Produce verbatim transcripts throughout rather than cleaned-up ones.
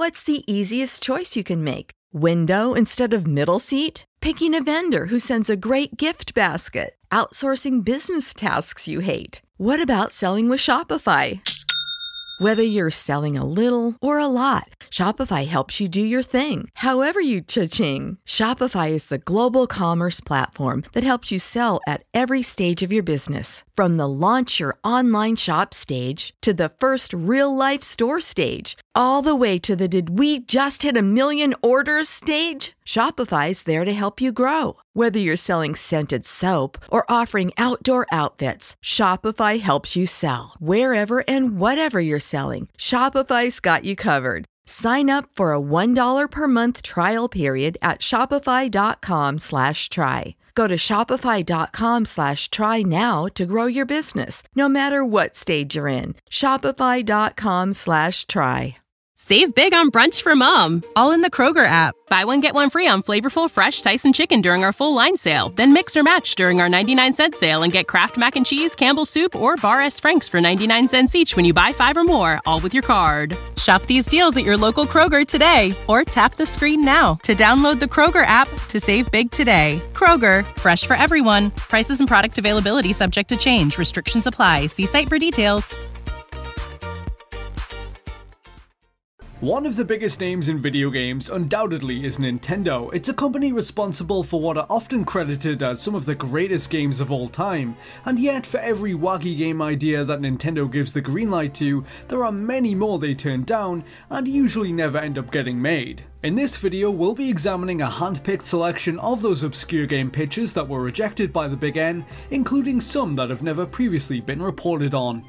What's the easiest choice you can make? Window instead of middle seat? Picking a vendor who sends a great gift basket? Outsourcing business tasks you hate? What about selling with Shopify? Whether you're selling a little or a lot, Shopify helps you do your thing, however you cha-ching. Shopify is the global commerce platform that helps you sell at every stage of your business. From the launch your online shop stage to the first real-life store stage, all the way to the did we just hit a million orders stage. Shopify's there to help you grow. Whether you're selling scented soap or offering outdoor outfits, Shopify helps you sell. Wherever and whatever you're selling, Shopify's got you covered. Sign up for a one dollar per month trial period at shopify.com slash try. Go to shopify.com slash try now to grow your business, no matter what stage you're in. Shopify.com slash try. Save big on brunch for mom, all in the Kroger app. Buy one, get one free on flavorful fresh Tyson chicken during our full line sale. Then mix or match during our ninety-nine cent sale and get Kraft Mac and Cheese, Campbell's Soup, or Bar S. Frank's for ninety-nine cents each when you buy five or more, all with your card. Shop these deals at your local Kroger today, or tap the screen now to download the Kroger app to save big today. Kroger, fresh for everyone. Prices and product availability subject to change. Restrictions apply. See site for details. One of the biggest names in video games undoubtedly is Nintendo. It's a company responsible for what are often credited as some of the greatest games of all time, and yet for every wacky game idea that Nintendo gives the green light to, there are many more they turn down and usually never end up getting made. In this video, we'll be examining a hand-picked selection of those obscure game pitches that were rejected by the Big N, including some that have never previously been reported on.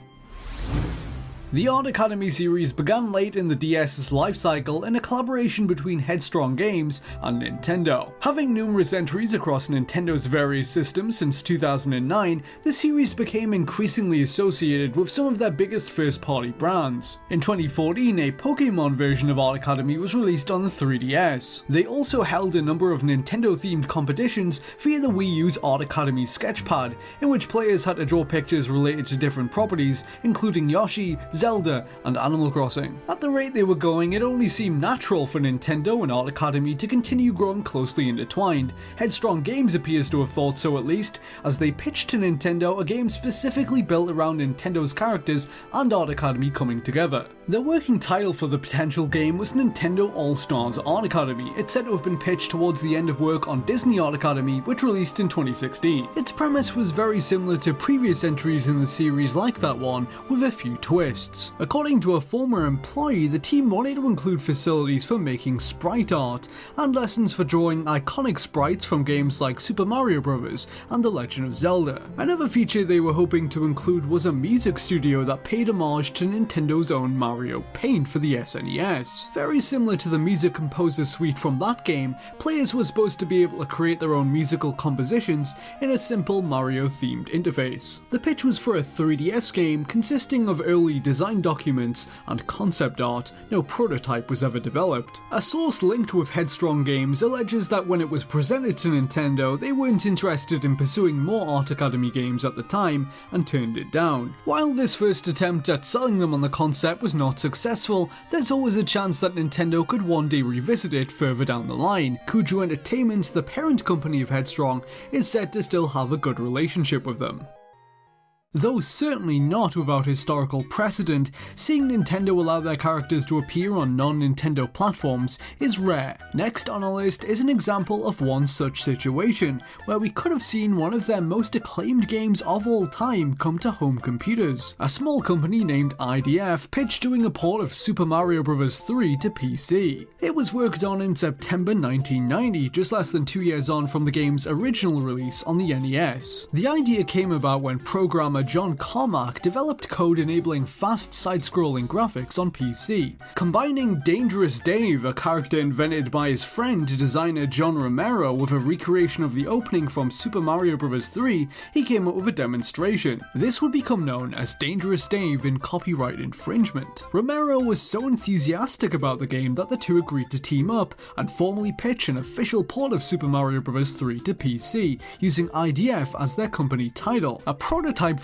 The Art Academy series began late in the DS's life cycle in a collaboration between Headstrong Games and Nintendo. Having numerous entries across Nintendo's various systems since two thousand nine, the series became increasingly associated with some of their biggest first-party brands. In twenty fourteen, a Pokémon version of Art Academy was released on the three D S. They also held a number of Nintendo-themed competitions via the Wii U's Art Academy Sketchpad, in which players had to draw pictures related to different properties, including Yoshi, Zelda, and Animal Crossing. At the rate they were going, it only seemed natural for Nintendo and Art Academy to continue growing closely intertwined. Headstrong Games appears to have thought so at least, as they pitched to Nintendo a game specifically built around Nintendo's characters and Art Academy coming together. The working title for the potential game was Nintendo All-Stars Art Academy. It's said to have been pitched towards the end of work on Disney Art Academy, which released in twenty sixteen. Its premise was very similar to previous entries in the series like that one, with a few twists. According to a former employee, the team wanted to include facilities for making sprite art, and lessons for drawing iconic sprites from games like Super Mario Bros. And The Legend of Zelda. Another feature they were hoping to include was a music studio that paid homage to Nintendo's own Mario Paint for the S N E S. Very similar to the Music Composer Suite from that game, players were supposed to be able to create their own musical compositions in a simple Mario-themed interface. The pitch was for a three D S game consisting of early design documents and concept art. No prototype was ever developed. A source linked with Headstrong Games alleges that when it was presented to Nintendo, they weren't interested in pursuing more Art Academy games at the time and turned it down. While this first attempt at selling them on the concept was not successful, there's always a chance that Nintendo could one day revisit it further down the line. Kujo Entertainment, the parent company of Headstrong, is said to still have a good relationship with them. Though certainly not without historical precedent, seeing Nintendo allow their characters to appear on non-Nintendo platforms is rare. Next on our list is an example of one such situation, where we could have seen one of their most acclaimed games of all time come to home computers. A small company named I D F pitched doing a port of Super Mario Bros. three to P C. It was worked on in September nineteen ninety, just less than two years on from the game's original release on the N E S. The idea came about when programmer John Carmack developed code enabling fast side-scrolling graphics on P C. Combining Dangerous Dave, a character invented by his friend designer John Romero, with a recreation of the opening from Super Mario Bros. three, he came up with a demonstration. This would become known as Dangerous Dave in copyright infringement. Romero was so enthusiastic about the game that the two agreed to team up and formally pitch an official port of Super Mario Bros. three to P C, using I D F as their company title. A prototype for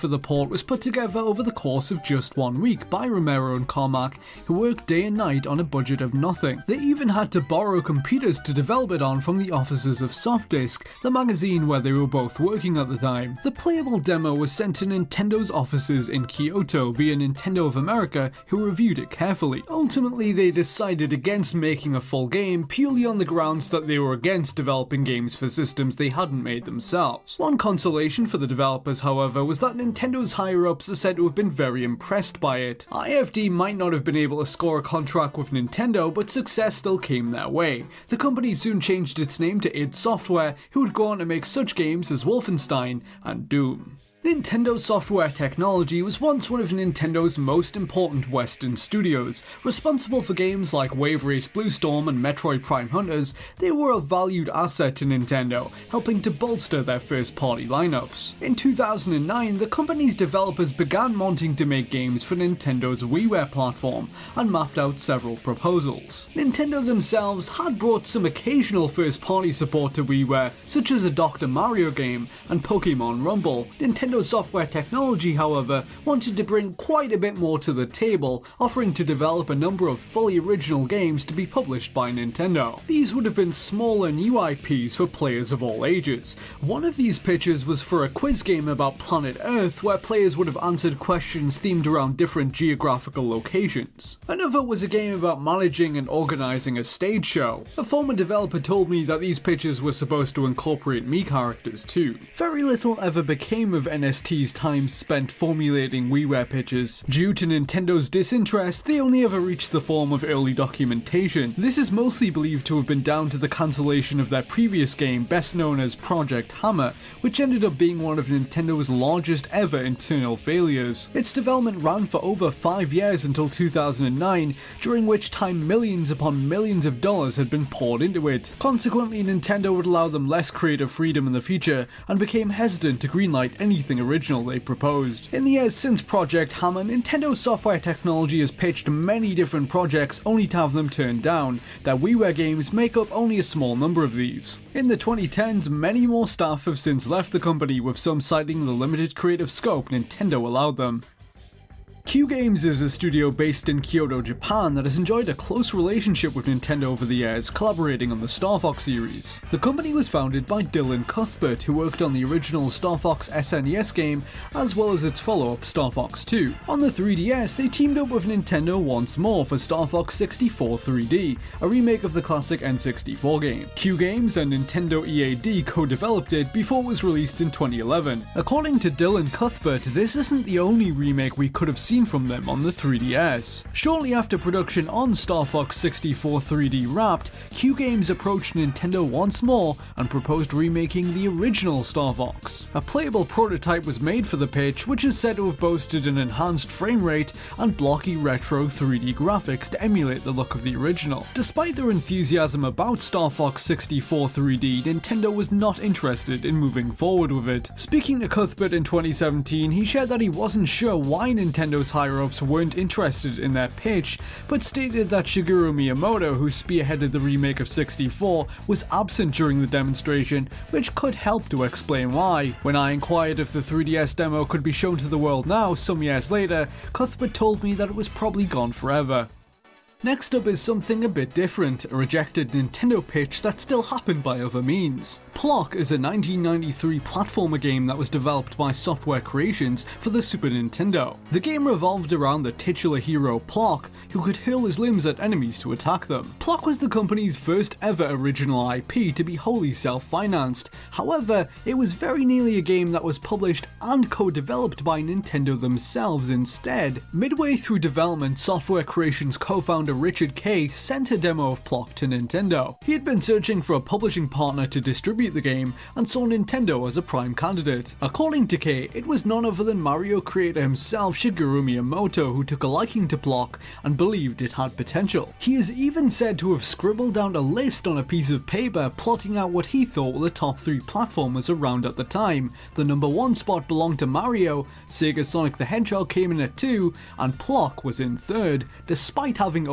for the port was put together over the course of just one week by Romero and Carmack, who worked day and night on a budget of nothing. They even had to borrow computers to develop it on from the offices of Softdisk, the magazine where they were both working at the time. The playable demo was sent to Nintendo's offices in Kyoto via Nintendo of America, who reviewed it carefully. Ultimately, they decided against making a full game purely on the grounds that they were against developing games for systems they hadn't made themselves. One consolation for the developers, however, was that Nintendo's higher-ups are said to have been very impressed by it. I F D might not have been able to score a contract with Nintendo, but success still came their way. The company soon changed its name to id Software, who would go on to make such games as Wolfenstein and Doom. Nintendo Software Technology was once one of Nintendo's most important Western studios. Responsible for games like Wave Race Blue Storm and Metroid Prime Hunters, they were a valued asset to Nintendo, helping to bolster their first-party lineups. In two thousand nine, the company's developers began wanting to make games for Nintendo's WiiWare platform, and mapped out several proposals. Nintendo themselves had brought some occasional first-party support to WiiWare, such as a Doctor Mario game and Pokemon Rumble. Nintendo Nintendo Software Technology, however, wanted to bring quite a bit more to the table, offering to develop a number of fully original games to be published by Nintendo. These would have been smaller new I Ps for players of all ages. One of these pitches was for a quiz game about planet Earth, where players would have answered questions themed around different geographical locations. Another was a game about managing and organising a stage show. A former developer told me that these pitches were supposed to incorporate Mii characters too. Very little ever became of N S T's time spent formulating WiiWare pitches. Due to Nintendo's disinterest, they only ever reached the form of early documentation. This is mostly believed to have been down to the cancellation of their previous game, best known as Project Hammer, which ended up being one of Nintendo's largest ever internal failures. Its development ran for over five years until two thousand nine, during which time millions upon millions of dollars had been poured into it. Consequently, Nintendo would allow them less creative freedom in the future, and became hesitant to greenlight anything original they proposed. In the years since Project Hammer, Nintendo Software Technology has pitched many different projects only to have them turned down. Their WiiWare games make up only a small number of these. In the twenty tens, many more staff have since left the company, with some citing the limited creative scope Nintendo allowed them. Q Games is a studio based in Kyoto, Japan that has enjoyed a close relationship with Nintendo over the years, collaborating on the Star Fox series. The company was founded by Dylan Cuthbert, who worked on the original Star Fox S N E S game, as well as its follow-up Star Fox two. On the three D S, they teamed up with Nintendo once more for Star Fox sixty-four three D, a remake of the classic N sixty-four game. Q Games and Nintendo E A D co-developed it before it was released in twenty eleven. According to Dylan Cuthbert, this isn't the only remake we could have seen from them on the three D S. Shortly after production on Star Fox sixty-four three D wrapped, Q Games approached Nintendo once more and proposed remaking the original Star Fox. A playable prototype was made for the pitch, which is said to have boasted an enhanced frame rate and blocky retro three D graphics to emulate the look of the original. Despite their enthusiasm about Star Fox sixty-four three D, Nintendo was not interested in moving forward with it. Speaking to Cuthbert in twenty seventeen, he shared that he wasn't sure why Nintendo's higher-ups weren't interested in their pitch, but stated that Shigeru Miyamoto, who spearheaded the remake of sixty-four, was absent during the demonstration, which could help to explain why. When I inquired if the three D S demo could be shown to the world now, some years later, Cuthbert told me that it was probably gone forever. Next up is something a bit different, a rejected Nintendo pitch that still happened by other means. Plok is a nineteen ninety-three platformer game that was developed by Software Creations for the Super Nintendo. The game revolved around the titular hero Plok, who could hurl his limbs at enemies to attack them. Plok was the company's first ever original I P to be wholly self-financed. However, it was very nearly a game that was published and co-developed by Nintendo themselves instead. Midway through development, Software Creations co-founder Richard Kay sent a demo of Plok to Nintendo. He had been searching for a publishing partner to distribute the game and saw Nintendo as a prime candidate. According to Kay, it was none other than Mario creator himself, Shigeru Miyamoto, who took a liking to Plok and believed it had potential. He is even said to have scribbled down a list on a piece of paper plotting out what he thought were the top three platformers around at the time. The number one spot belonged to Mario, Sega Sonic the Hedgehog came in at two, and Plok was in third, despite having only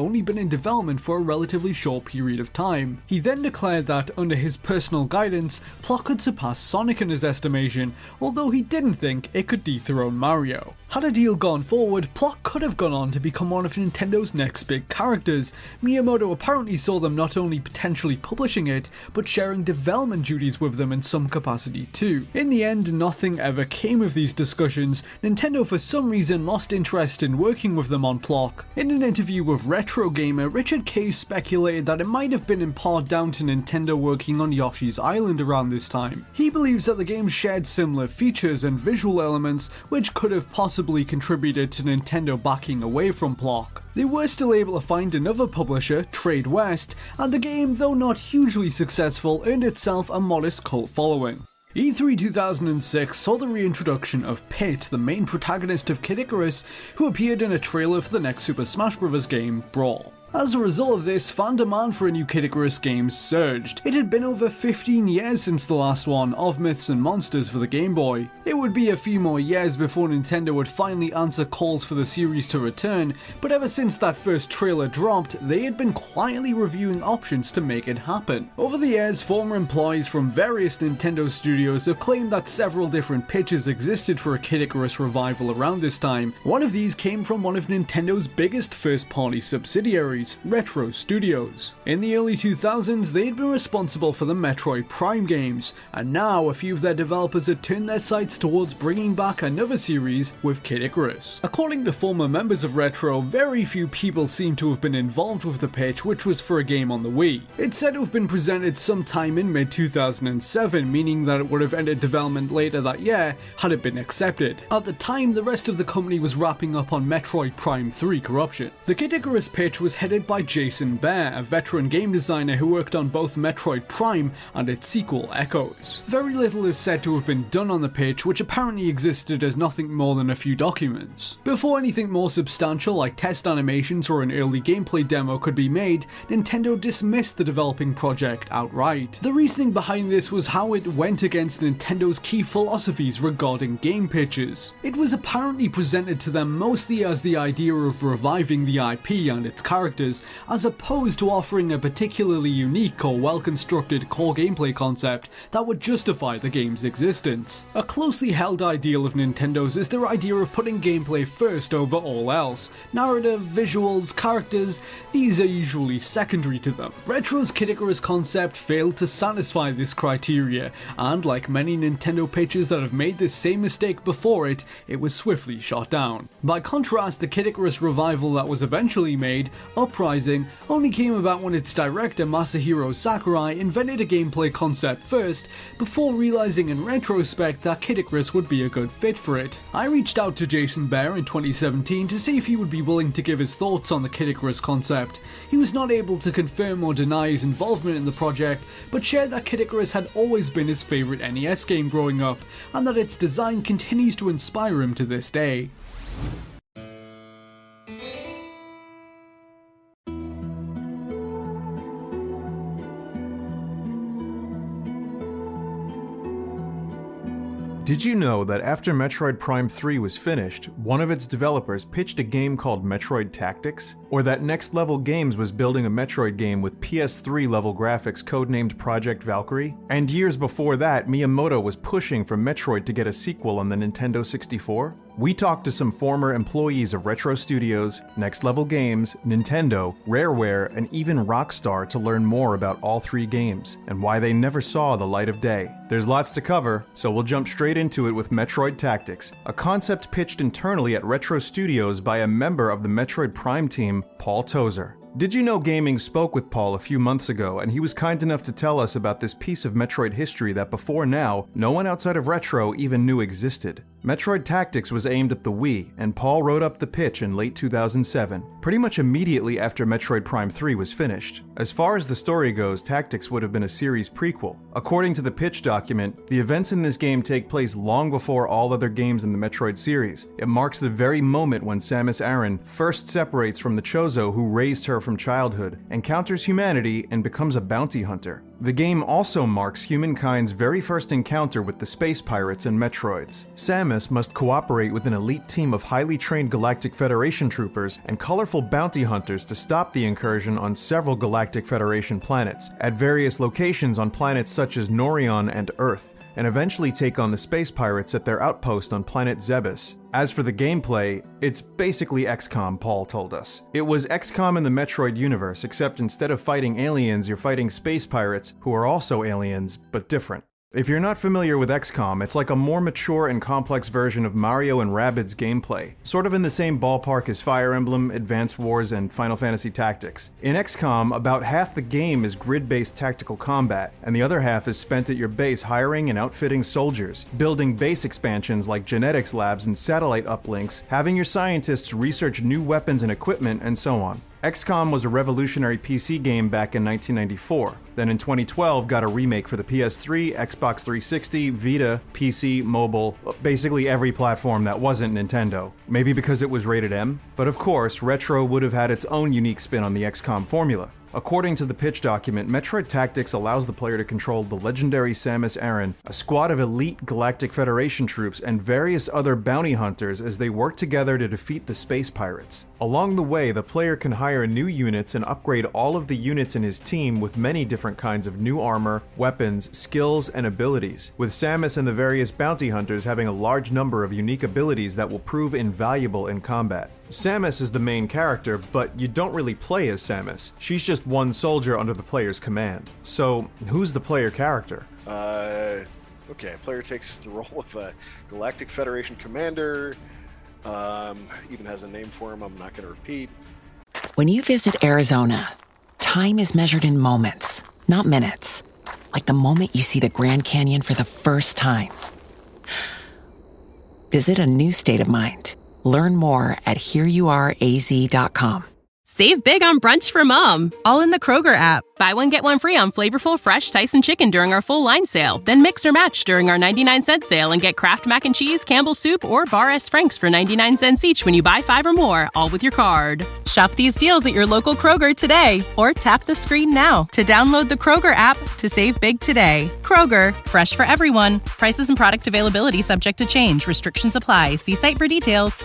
only been in development for a relatively short period of time. He then declared that, under his personal guidance, Plok could surpass Sonic in his estimation, although he didn't think it could dethrone Mario. Had a deal gone forward, Plok could have gone on to become one of Nintendo's next big characters. Miyamoto apparently saw them not only potentially publishing it, but sharing development duties with them in some capacity too. In the end, nothing ever came of these discussions. Nintendo for some reason lost interest in working with them on Plok. In an interview with Retro Gamer, Richard Case speculated that it might have been in part down to Nintendo working on Yoshi's Island around this time. He believes that the game shared similar features and visual elements, which could have possibly contributed to Nintendo backing away from Plok. They were still able to find another publisher, Trade West, and the game, though not hugely successful, earned itself a modest cult following. E three two thousand six saw the reintroduction of Pit, the main protagonist of Kid Icarus, who appeared in a trailer for the next Super Smash Bros. Game, Brawl. As a result of this, fan demand for a new Kid Icarus game surged. It had been over fifteen years since the last one, of Myths and Monsters for the Game Boy. It would be a few more years before Nintendo would finally answer calls for the series to return, but ever since that first trailer dropped, they had been quietly reviewing options to make it happen. Over the years, former employees from various Nintendo studios have claimed that several different pitches existed for a Kid Icarus revival around this time. One of these came from one of Nintendo's biggest first-party subsidiaries, Retro Studios. In the early two thousands, they had been responsible for the Metroid Prime games, and now a few of their developers had turned their sights towards bringing back another series with Kid Icarus. According to former members of Retro, very few people seem to have been involved with the pitch, which was for a game on the Wii. It's said to have been presented sometime in mid two thousand seven, meaning that it would have entered development later that year had it been accepted. At the time, the rest of the company was wrapping up on Metroid Prime three Corruption. The Kid Icarus pitch was headed by Jason Behr, a veteran game designer who worked on both Metroid Prime and its sequel, Echoes. Very little is said to have been done on the pitch, which apparently existed as nothing more than a few documents. Before anything more substantial like test animations or an early gameplay demo could be made, Nintendo dismissed the developing project outright. The reasoning behind this was how it went against Nintendo's key philosophies regarding game pitches. It was apparently presented to them mostly as the idea of reviving the I P and its characters, as opposed to offering a particularly unique or well-constructed core gameplay concept that would justify the game's existence. A closely held ideal of Nintendo's is their idea of putting gameplay first over all else. Narrative, visuals, characters, these are usually secondary to them. Retro's Kid Icarus concept failed to satisfy this criteria, and like many Nintendo pitches that have made this same mistake before it, it was swiftly shot down. By contrast, the Kid Icarus revival that was eventually made, Uprising, only came about when its director Masahiro Sakurai invented a gameplay concept first, before realizing in retrospect that Kid Icarus would be a good fit for it. I reached out to Jason Behr in twenty seventeen to see if he would be willing to give his thoughts on the Kid Icarus concept. He was not able to confirm or deny his involvement in the project, but shared that Kid Icarus had always been his favorite N E S game growing up, and that its design continues to inspire him to this day. Did you know that after Metroid Prime three was finished, one of its developers pitched a game called Metroid Tactics? Or that Next Level Games was building a Metroid game with P S three level graphics codenamed Project Valkyrie? And years before that, Miyamoto was pushing for Metroid to get a sequel on the Nintendo sixty-four? We talked to some former employees of Retro Studios, Next Level Games, Nintendo, Rareware, and even Rockstar to learn more about all three games, and why they never saw the light of day. There's lots to cover, so we'll jump straight into it with Metroid Tactics, a concept pitched internally at Retro Studios by a member of the Metroid Prime team, Paul Tozer. Did You Know Gaming spoke with Paul a few months ago, and he was kind enough to tell us about this piece of Metroid history that before now, no one outside of Retro even knew existed. Metroid Tactics was aimed at the Wii, and Paul wrote up the pitch in late two thousand seven, pretty much immediately after Metroid Prime three was finished. As far as the story goes, Tactics would have been a series prequel. According to the pitch document, the events in this game take place long before all other games in the Metroid series. It marks the very moment when Samus Aran first separates from the Chozo who raised her from childhood, encounters humanity, and becomes a bounty hunter. The game also marks humankind's very first encounter with the space pirates and Metroids. Samus must cooperate with an elite team of highly trained Galactic Federation troopers and colorful bounty hunters to stop the incursion on several Galactic Federation planets, at various locations on planets such as Norion and Earth, and eventually take on the space pirates at their outpost on planet Zebes. As for the gameplay, it's basically X COM, Paul told us. It was X COM in the Metroid universe, except instead of fighting aliens, you're fighting space pirates, who are also aliens, but different. If you're not familiar with X COM, it's like a more mature and complex version of Mario and Rabbids gameplay, sort of in the same ballpark as Fire Emblem, Advance Wars, and Final Fantasy Tactics. In X COM, about half the game is grid-based tactical combat, and the other half is spent at your base hiring and outfitting soldiers, building base expansions like genetics labs and satellite uplinks, having your scientists research new weapons and equipment, and so on. X COM was a revolutionary P C game back in nineteen ninety-four, then in twenty twelve got a remake for the P S three, Xbox three sixty, Vita, P C, mobile, basically every platform that wasn't Nintendo. Maybe because it was rated M? But of course, Retro would have had its own unique spin on the X COM formula. According to the pitch document, Metroid Tactics allows the player to control the legendary Samus Aran, a squad of elite Galactic Federation troops, and various other bounty hunters as they work together to defeat the space pirates. Along the way, the player can hire new units and upgrade all of the units in his team with many different kinds of new armor, weapons, skills, and abilities, with Samus and the various bounty hunters having a large number of unique abilities that will prove invaluable in combat. Samus is the main character, but you don't really play as Samus. She's just one soldier under the player's command. So, who's the player character? Uh, okay, player takes the role of a Galactic Federation commander, um, even has a name for him I'm not going to repeat. When you visit Arizona, time is measured in moments, not minutes. Like the moment you see the Grand Canyon for the first time. Visit a new state of mind. Learn more at here you are a z dot com. Save big on brunch for mom, all in the Kroger app. Buy one, get one free on flavorful, fresh Tyson chicken during our full line sale. Then mix or match during our ninety-nine cent sale and get Kraft Mac and Cheese, Campbell's Soup, or Bar S. Frank's for ninety-nine cents each when you buy five or more, all with your card. Shop these deals at your local Kroger today, or tap the screen now to download the Kroger app to save big today. Kroger, fresh for everyone. Prices and product availability subject to change. Restrictions apply. See site for details.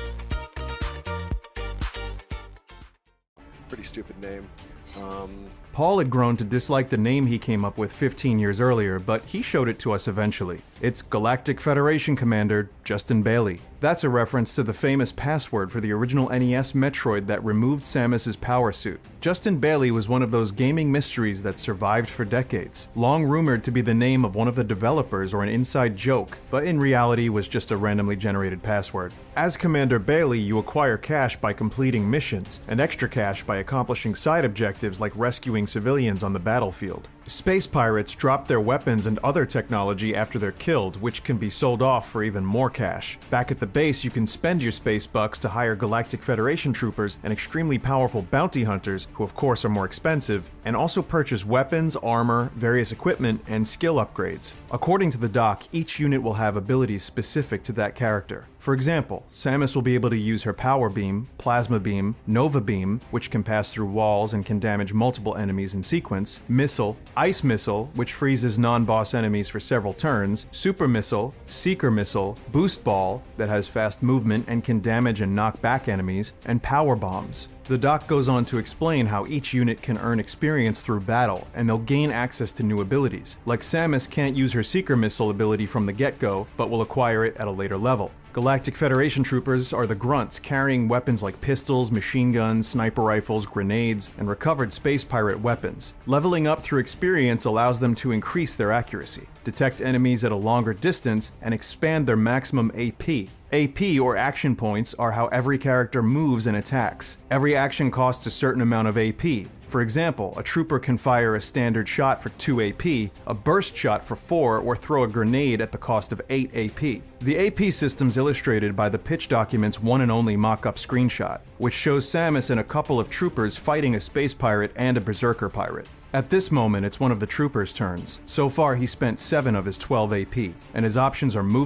Pretty stupid name. Um, Paul had grown to dislike the name he came up with fifteen years earlier, but he showed it to us eventually. It's Galactic Federation Commander Justin Bailey. That's a reference to the famous password for the original N E S Metroid that removed Samus's power suit. Justin Bailey was one of those gaming mysteries that survived for decades, long rumored to be the name of one of the developers or an inside joke, but in reality was just a randomly generated password. As Commander Bailey, you acquire cash by completing missions, and extra cash by accomplishing side objectives like rescuing civilians on the battlefield. Space pirates drop their weapons and other technology after they're killed, which can be sold off for even more cash. Back at the base, you can spend your space bucks to hire Galactic Federation troopers and extremely powerful bounty hunters, who of course are more expensive, and also purchase weapons, armor, various equipment, and skill upgrades. According to the doc, each unit will have abilities specific to that character. For example, Samus will be able to use her Power Beam, Plasma Beam, Nova Beam, which can pass through walls and can damage multiple enemies in sequence, Missile, Ice Missile, which freezes non-boss enemies for several turns, Super Missile, Seeker Missile, Boost Ball, that has fast movement and can damage and knock back enemies, and Power Bombs. The doc goes on to explain how each unit can earn experience through battle, and they'll gain access to new abilities. Like Samus can't use her Seeker Missile ability from the get-go, but will acquire it at a later level. Galactic Federation troopers are the grunts, carrying weapons like pistols, machine guns, sniper rifles, grenades, and recovered space pirate weapons. Leveling up through experience allows them to increase their accuracy, detect enemies at a longer distance, and expand their maximum A P. A P, or action points, are how every character moves and attacks. Every action costs a certain amount of A P. For example, a trooper can fire a standard shot for two A P, a burst shot for four, or throw a grenade at the cost of eight A P. The A P system's illustrated by the pitch document's one and only mock-up screenshot, which shows Samus and a couple of troopers fighting a space pirate and a berserker pirate. At this moment, it's one of the troopers' turns. So far, he spent seven of his twelve A P, and his options are movement,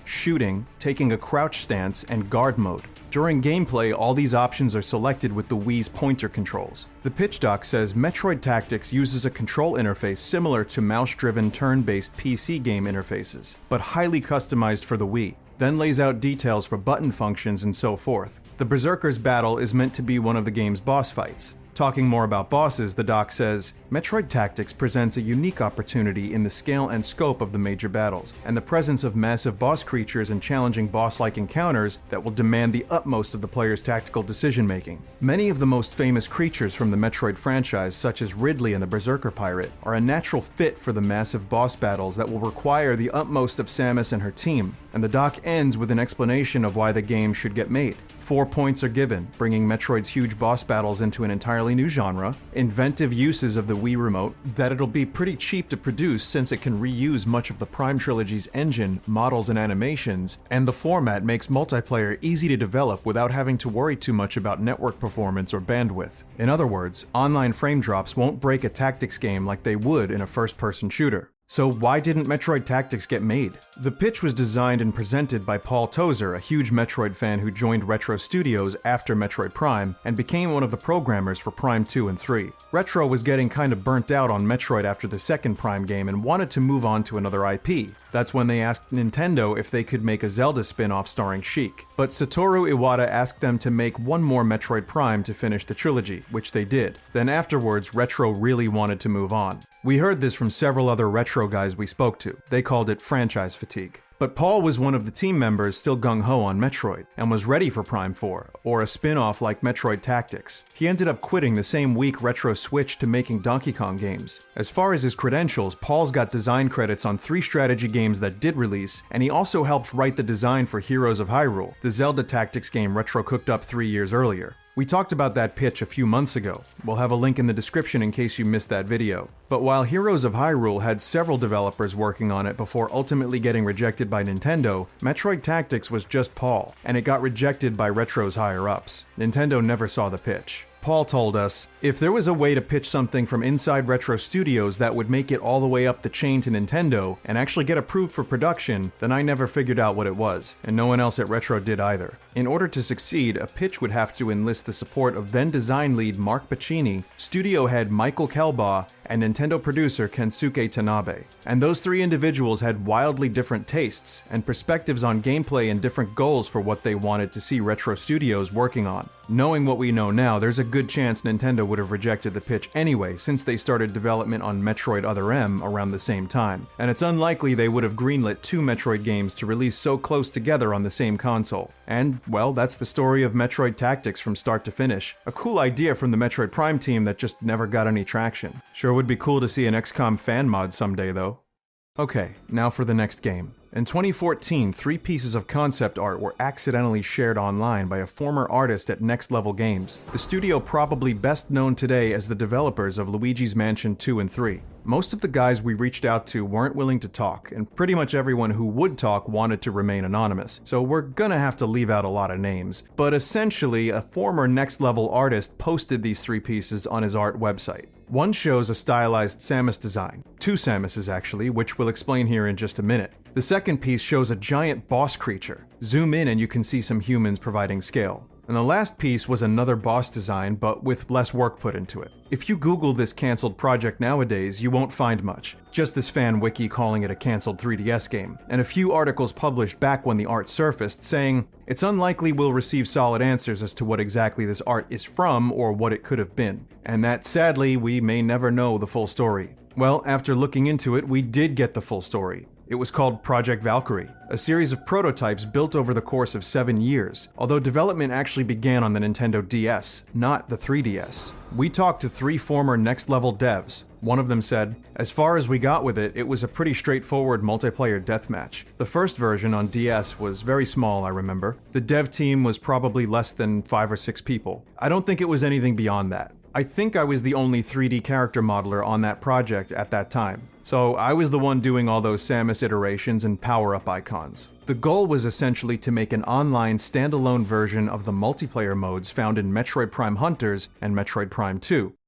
shooting, taking a crouch stance, and guard mode. During gameplay, all these options are selected with the Wii's pointer controls. The pitch doc says Metroid Tactics uses a control interface similar to mouse-driven turn-based P C game interfaces, but highly customized for the Wii, then lays out details for button functions and so forth. The Berserkers battle is meant to be one of the game's boss fights. Talking more about bosses, the doc says, Metroid Tactics presents a unique opportunity in the scale and scope of the major battles, and the presence of massive boss creatures and challenging boss-like encounters that will demand the utmost of the player's tactical decision-making. Many of the most famous creatures from the Metroid franchise, such as Ridley and the Berserker Pirate, are a natural fit for the massive boss battles that will require the utmost of Samus and her team, and the doc ends with an explanation of why the game should get made. Four points are given, bringing Metroid's huge boss battles into an entirely new genre, inventive uses of the Wii Remote, that it'll be pretty cheap to produce since it can reuse much of the Prime Trilogy's engine, models, and animations, and the format makes multiplayer easy to develop without having to worry too much about network performance or bandwidth. In other words, online frame drops won't break a tactics game like they would in a first-person shooter. So why didn't Metroid Tactics get made? The pitch was designed and presented by Paul Tozer, a huge Metroid fan who joined Retro Studios after Metroid Prime and became one of the programmers for Prime two and three. Retro was getting kind of burnt out on Metroid after the second Prime game and wanted to move on to another I P. That's when they asked Nintendo if they could make a Zelda spin-off starring Sheik. But Satoru Iwata asked them to make one more Metroid Prime to finish the trilogy, which they did. Then afterwards, Retro really wanted to move on. We heard this from several other Retro guys we spoke to. They called it franchise fatigue. But Paul was one of the team members still gung-ho on Metroid, and was ready for Prime four, or a spin-off like Metroid Tactics. He ended up quitting the same week Retro switched to making Donkey Kong games. As far as his credentials, Paul's got design credits on three strategy games that did release, and he also helped write the design for Heroes of Hyrule, the Zelda Tactics game Retro cooked up three years earlier. We talked about that pitch a few months ago. We'll have a link in the description in case you missed that video. But while Heroes of Hyrule had several developers working on it before ultimately getting rejected by Nintendo, Metroid Tactics was just Paul, and it got rejected by Retro's higher-ups. Nintendo never saw the pitch. Paul told us, if there was a way to pitch something from inside Retro Studios that would make it all the way up the chain to Nintendo and actually get approved for production, then I never figured out what it was, and no one else at Retro did either. In order to succeed, a pitch would have to enlist the support of then design lead Mark Pacini, studio head Michael Kelbaugh, and Nintendo producer Kensuke Tanabe. And those three individuals had wildly different tastes and perspectives on gameplay and different goals for what they wanted to see Retro Studios working on. Knowing what we know now, there's a good chance Nintendo would have rejected the pitch anyway, since they started development on Metroid Other M around the same time. And it's unlikely they would have greenlit two Metroid games to release so close together on the same console. And, well, that's the story of Metroid Tactics from start to finish. A cool idea from the Metroid Prime team that just never got any traction. Sure would be cool to see an X COM fan mod someday, though. Okay, now for the next game. In twenty fourteen, three pieces of concept art were accidentally shared online by a former artist at Next Level Games, the studio probably best known today as the developers of Luigi's Mansion two and three. Most of the guys we reached out to weren't willing to talk, and pretty much everyone who would talk wanted to remain anonymous, so we're gonna have to leave out a lot of names. But essentially, a former Next Level artist posted these three pieces on his art website. One shows a stylized Samus design, two Samuses actually, which we'll explain here in just a minute. The second piece shows a giant boss creature. Zoom in and you can see some humans providing scale. And the last piece was another boss design, but with less work put into it. If you Google this cancelled project nowadays, you won't find much. Just this fan wiki calling it a cancelled three D S game, and a few articles published back when the art surfaced saying, it's unlikely we'll receive solid answers as to what exactly this art is from or what it could have been. And that, sadly, we may never know the full story. Well, after looking into it, we did get the full story. It was called Project Valkyrie, a series of prototypes built over the course of seven years, although development actually began on the Nintendo D S, not the three D S. We talked to three former Next Level devs. One of them said, as far as we got with it, it was a pretty straightforward multiplayer deathmatch. The first version on D S was very small, I remember. The dev team was probably less than five or six people. I don't think it was anything beyond that. I think I was the only three D character modeler on that project at that time. So I was the one doing all those Samus iterations and power-up icons. The goal was essentially to make an online standalone version of the multiplayer modes found in Metroid Prime Hunters and Metroid Prime two.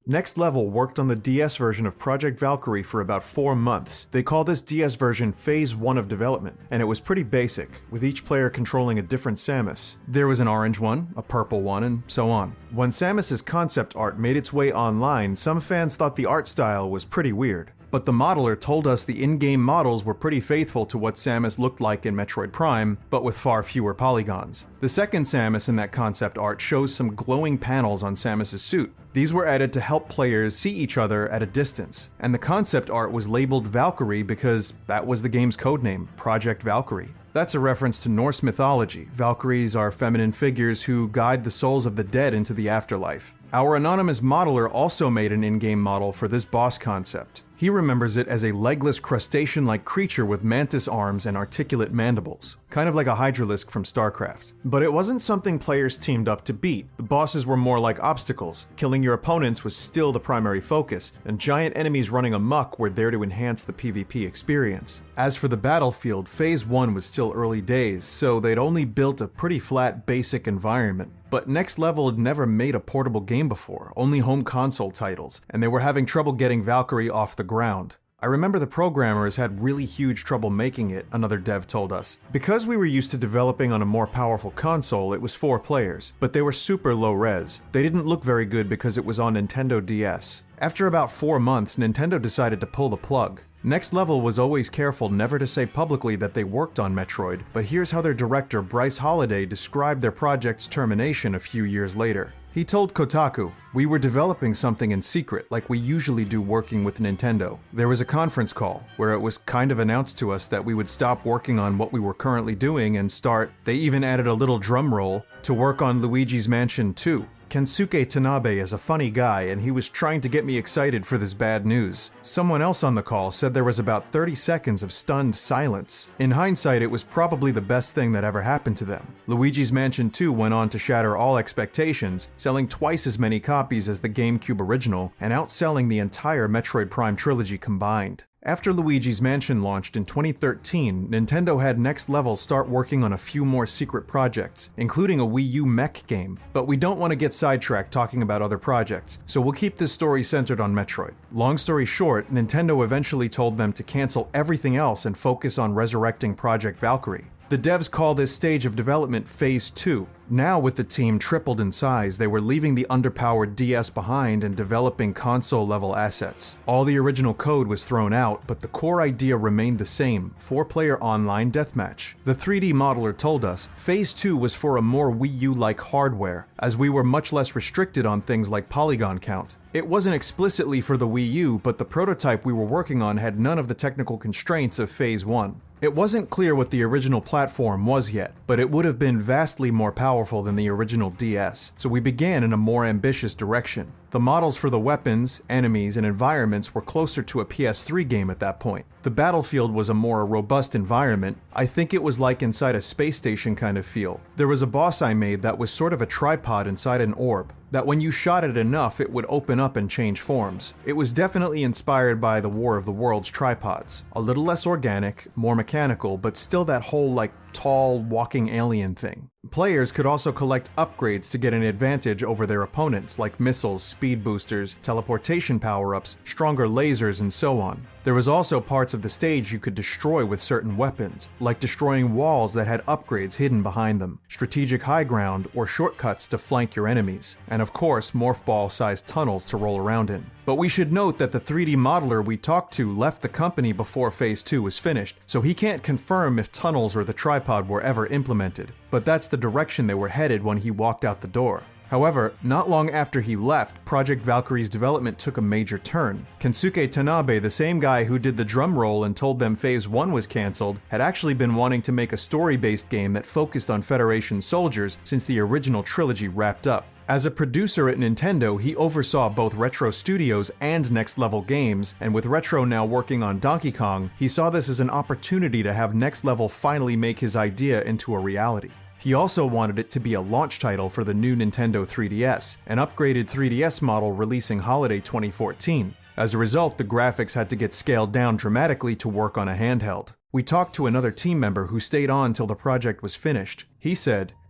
Next Level worked on the D S version of Project Valkyrie for about four months. They call this D S version Phase one of development, and it was pretty basic, with each player controlling a different Samus. There was an orange one, a purple one, and so on. When Samus's concept art made its way online, some fans thought the art style was pretty weird. But the modeler told us the in-game models were pretty faithful to what Samus looked like in Metroid Prime, but with far fewer polygons. The second Samus in that concept art shows some glowing panels on Samus's suit. These were added to help players see each other at a distance, and the concept art was labeled Valkyrie because that was the game's codename, Project Valkyrie. That's a reference to Norse mythology. Valkyries are feminine figures who guide the souls of the dead into the afterlife. Our anonymous modeler also made an in-game model for this boss concept. He remembers it as a legless crustacean-like creature with mantis arms and articulate mandibles, kind of like a Hydralisk from StarCraft. But it wasn't something players teamed up to beat. The bosses were more like obstacles. Killing your opponents was still the primary focus, and giant enemies running amok were there to enhance the PvP experience. As for the battlefield, Phase one was still early days, so they'd only built a pretty flat, basic environment. But Next Level had never made a portable game before, only home console titles, and they were having trouble getting Valkyrie off the ground. I remember the programmers had really huge trouble making it, another dev told us. Because we were used to developing on a more powerful console, it was four players, but they were super low res. They didn't look very good because it was on Nintendo D S. After about four months, Nintendo decided to pull the plug. Next Level was always careful never to say publicly that they worked on Metroid, but here's how their director Bryce Holiday described their project's termination a few years later. He told Kotaku, "We were developing something in secret, like we usually do working with Nintendo. There was a conference call, where it was kind of announced to us that we would stop working on what we were currently doing and start," they even added a little drum roll, "to work on Luigi's Mansion two. Kensuke Tanabe is a funny guy, and he was trying to get me excited for this bad news." Someone else on the call said there was about thirty seconds of stunned silence. In hindsight, it was probably the best thing that ever happened to them. Luigi's Mansion two went on to shatter all expectations, selling twice as many copies as the GameCube original, and outselling the entire Metroid Prime trilogy combined. After Luigi's Mansion launched in twenty thirteen, Nintendo had Next Level start working on a few more secret projects, including a Wii U mech game. But we don't want to get sidetracked talking about other projects, so we'll keep this story centered on Metroid. Long story short, Nintendo eventually told them to cancel everything else and focus on resurrecting Project Valkyrie. The devs call this stage of development Phase two. Now with the team tripled in size, they were leaving the underpowered D S behind and developing console-level assets. All the original code was thrown out, but the core idea remained the same, four-player online deathmatch. The three D modeler told us, Phase two was for a more Wii U-like hardware, as we were much less restricted on things like polygon count. It wasn't explicitly for the Wii U, but the prototype we were working on had none of the technical constraints of Phase one. It wasn't clear what the original platform was yet, but it would have been vastly more powerful than the original D S, so we began in a more ambitious direction. The models for the weapons, enemies, and environments were closer to a P S three game at that point. The battlefield was a more robust environment. I think it was like inside a space station kind of feel. There was a boss I made that was sort of a tripod inside an orb, that when you shot it enough it would open up and change forms. It was definitely inspired by the War of the Worlds tripods. A little less organic, more mechanical, but still that whole like tall, walking alien thing. Players could also collect upgrades to get an advantage over their opponents, like missiles, speed boosters, teleportation power-ups, stronger lasers, and so on. There was also parts of the stage you could destroy with certain weapons, like destroying walls that had upgrades hidden behind them, strategic high ground, or shortcuts to flank your enemies, and of course morph ball-sized tunnels to roll around in. But we should note that the three D modeler we talked to left the company before Phase two was finished, so he can't confirm if tunnels or the tripod were ever implemented, but that's the direction they were headed when he walked out the door. However, not long after he left, Project Valkyrie's development took a major turn. Kensuke Tanabe, the same guy who did the drum roll and told them Phase one was cancelled, had actually been wanting to make a story-based game that focused on Federation soldiers since the original trilogy wrapped up. As a producer at Nintendo, he oversaw both Retro Studios and Next Level Games, and with Retro now working on Donkey Kong, he saw this as an opportunity to have Next Level finally make his idea into a reality. He also wanted it to be a launch title for the new Nintendo three D S, an upgraded three D S model releasing holiday twenty fourteen. As a result, the graphics had to get scaled down dramatically to work on a handheld. We talked to another team member who stayed on till the project was finished. He said,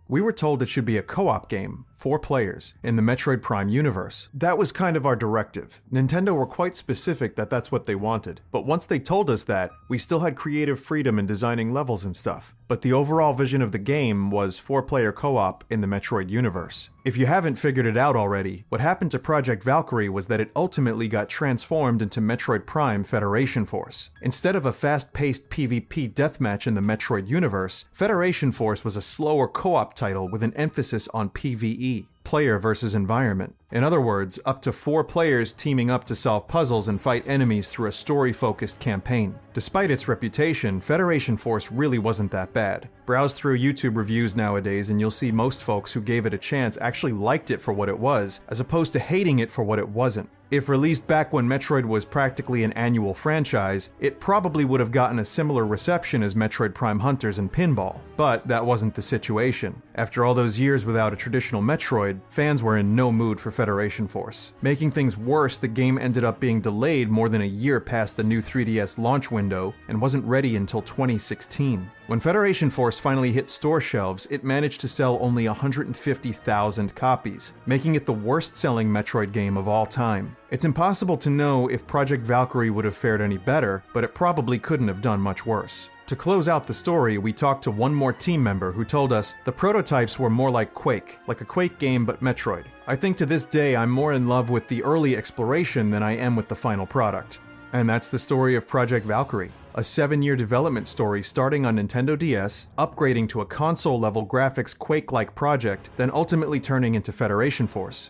We were told it should be a co-op game, four players, in the Metroid Prime universe. That was kind of our directive. Nintendo were quite specific that that's what they wanted, but once they told us that, we still had creative freedom in designing levels and stuff. But the overall vision of the game was four-player co-op in the Metroid universe. If you haven't figured it out already, what happened to Project Valkyrie was that it ultimately got transformed into Metroid Prime Federation Force. Instead of a fast-paced PvP deathmatch in the Metroid universe, Federation Force was a slower co-op title with an emphasis on PvE. Player versus environment. In other words, up to four players teaming up to solve puzzles and fight enemies through a story-focused campaign. Despite its reputation, Federation Force really wasn't that bad. Browse through YouTube reviews nowadays and you'll see most folks who gave it a chance actually liked it for what it was, as opposed to hating it for what it wasn't. If released back when Metroid was practically an annual franchise, it probably would have gotten a similar reception as Metroid Prime Hunters and Pinball. But that wasn't the situation. After all those years without a traditional Metroid, fans were in no mood for Federation Force. Making things worse, the game ended up being delayed more than a year past the new three D S launch window and wasn't ready until twenty sixteen. When Federation Force finally hit store shelves, it managed to sell only one hundred fifty thousand copies, making it the worst-selling Metroid game of all time. It's impossible to know if Project Valkyrie would have fared any better, but it probably couldn't have done much worse. To close out the story, we talked to one more team member who told us the prototypes were more like Quake, like a Quake game but Metroid. I think to this day I'm more in love with the early exploration than I am with the final product. And that's the story of Project Valkyrie. A seven-year development story starting on Nintendo D S, upgrading to a console-level graphics Quake-like project, then ultimately turning into Federation Force.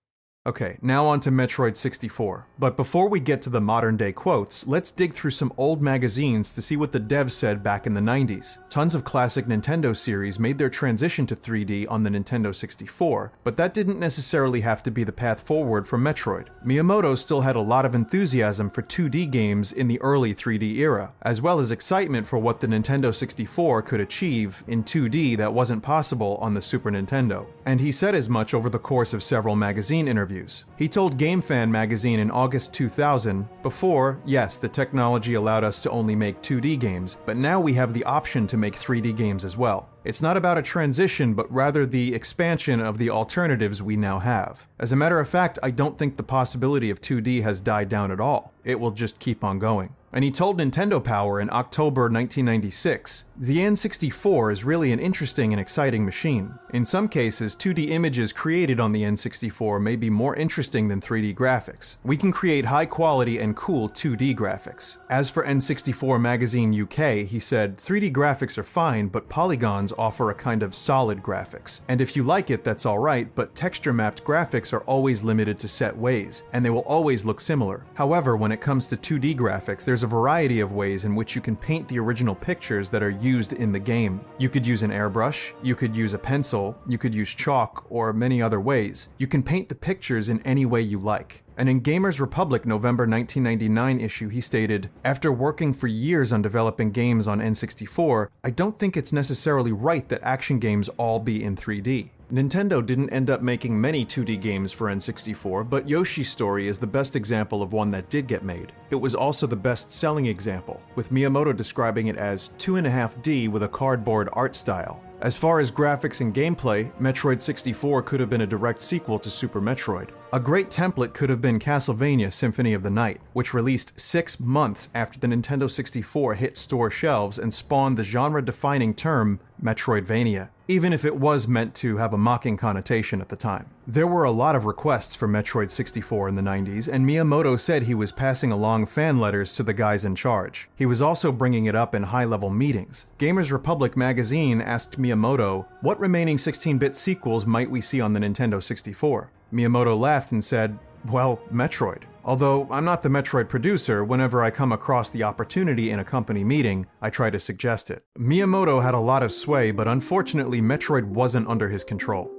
Okay, now on to Metroid sixty-four. But before we get to the modern-day quotes, let's dig through some old magazines to see what the devs said back in the nineties. Tons of classic Nintendo series made their transition to three D on the Nintendo sixty-four, but that didn't necessarily have to be the path forward for Metroid. Miyamoto still had a lot of enthusiasm for two D games in the early three D era, as well as excitement for what the Nintendo sixty-four could achieve in two D that wasn't possible on the Super Nintendo. And he said as much over the course of several magazine interviews. He told GameFan magazine in August two thousand, before, yes, the technology allowed us to only make two D games, but now we have the option to make three D games as well. It's not about a transition, but rather the expansion of the alternatives we now have. As a matter of fact, I don't think the possibility of two D has died down at all. It will just keep on going. And he told Nintendo Power in October nineteen ninety-six, the N sixty-four is really an interesting and exciting machine. In some cases, two D images created on the N sixty-four may be more interesting than three D graphics. We can create high quality and cool two D graphics. As for N sixty-four Magazine U K, he said, three D graphics are fine, but polygons offer a kind of solid graphics. And if you like it, that's alright, but texture-mapped graphics are always limited to set ways, and they will always look similar. However, when it comes to two D graphics, there's a variety of ways in which you can paint the original pictures that are used in the game. You could use an airbrush, you could use a pencil, you could use chalk, or many other ways. You can paint the pictures in any way you like. And in Gamers Republic November nineteen ninety-nine issue, he stated, after working for years on developing games on N sixty-four, I don't think it's necessarily right that action games all be in three D. Nintendo didn't end up making many two D games for N sixty-four, but Yoshi's Story is the best example of one that did get made. It was also the best-selling example, with Miyamoto describing it as two and a half D with a cardboard art style. As far as graphics and gameplay, Metroid sixty-four could have been a direct sequel to Super Metroid. A great template could have been Castlevania Symphony of the Night, which released six months after the Nintendo sixty-four hit store shelves and spawned the genre-defining term Metroidvania, even if it was meant to have a mocking connotation at the time. There were a lot of requests for Metroid sixty-four in the nineties, and Miyamoto said he was passing along fan letters to the guys in charge. He was also bringing it up in high-level meetings. Gamers Republic magazine asked Miyamoto, what remaining sixteen-bit sequels might we see on the Nintendo sixty-four? Miyamoto laughed and said, well, Metroid. Although I'm not the Metroid producer, whenever I come across the opportunity in a company meeting, I try to suggest it. Miyamoto had a lot of sway, but unfortunately Metroid wasn't under his control.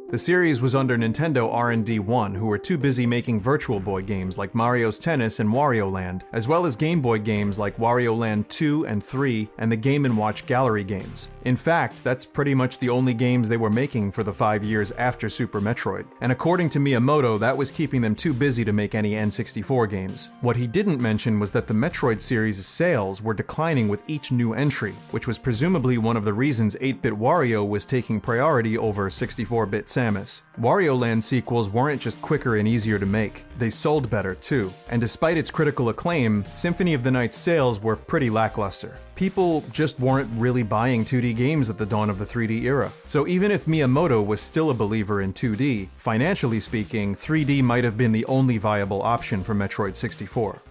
The series was under Nintendo R and D one, who were too busy making Virtual Boy games like Mario's Tennis and Wario Land, as well as Game Boy games like Wario Land two and three and the Game and Watch Gallery games. In fact, that's pretty much the only games they were making for the five years after Super Metroid, and according to Miyamoto, that was keeping them too busy to make any N sixty-four games. What he didn't mention was that the Metroid series' sales were declining with each new entry, which was presumably one of the reasons eight-bit Wario was taking priority over sixty-four bit Samus. Wario Land sequels weren't just quicker and easier to make, they sold better too. And despite its critical acclaim, Symphony of the Night's sales were pretty lackluster. People just weren't really buying two D games at the dawn of the three D era. So even if Miyamoto was still a believer in two D, financially speaking, three D might have been the only viable option for Metroid sixty-four.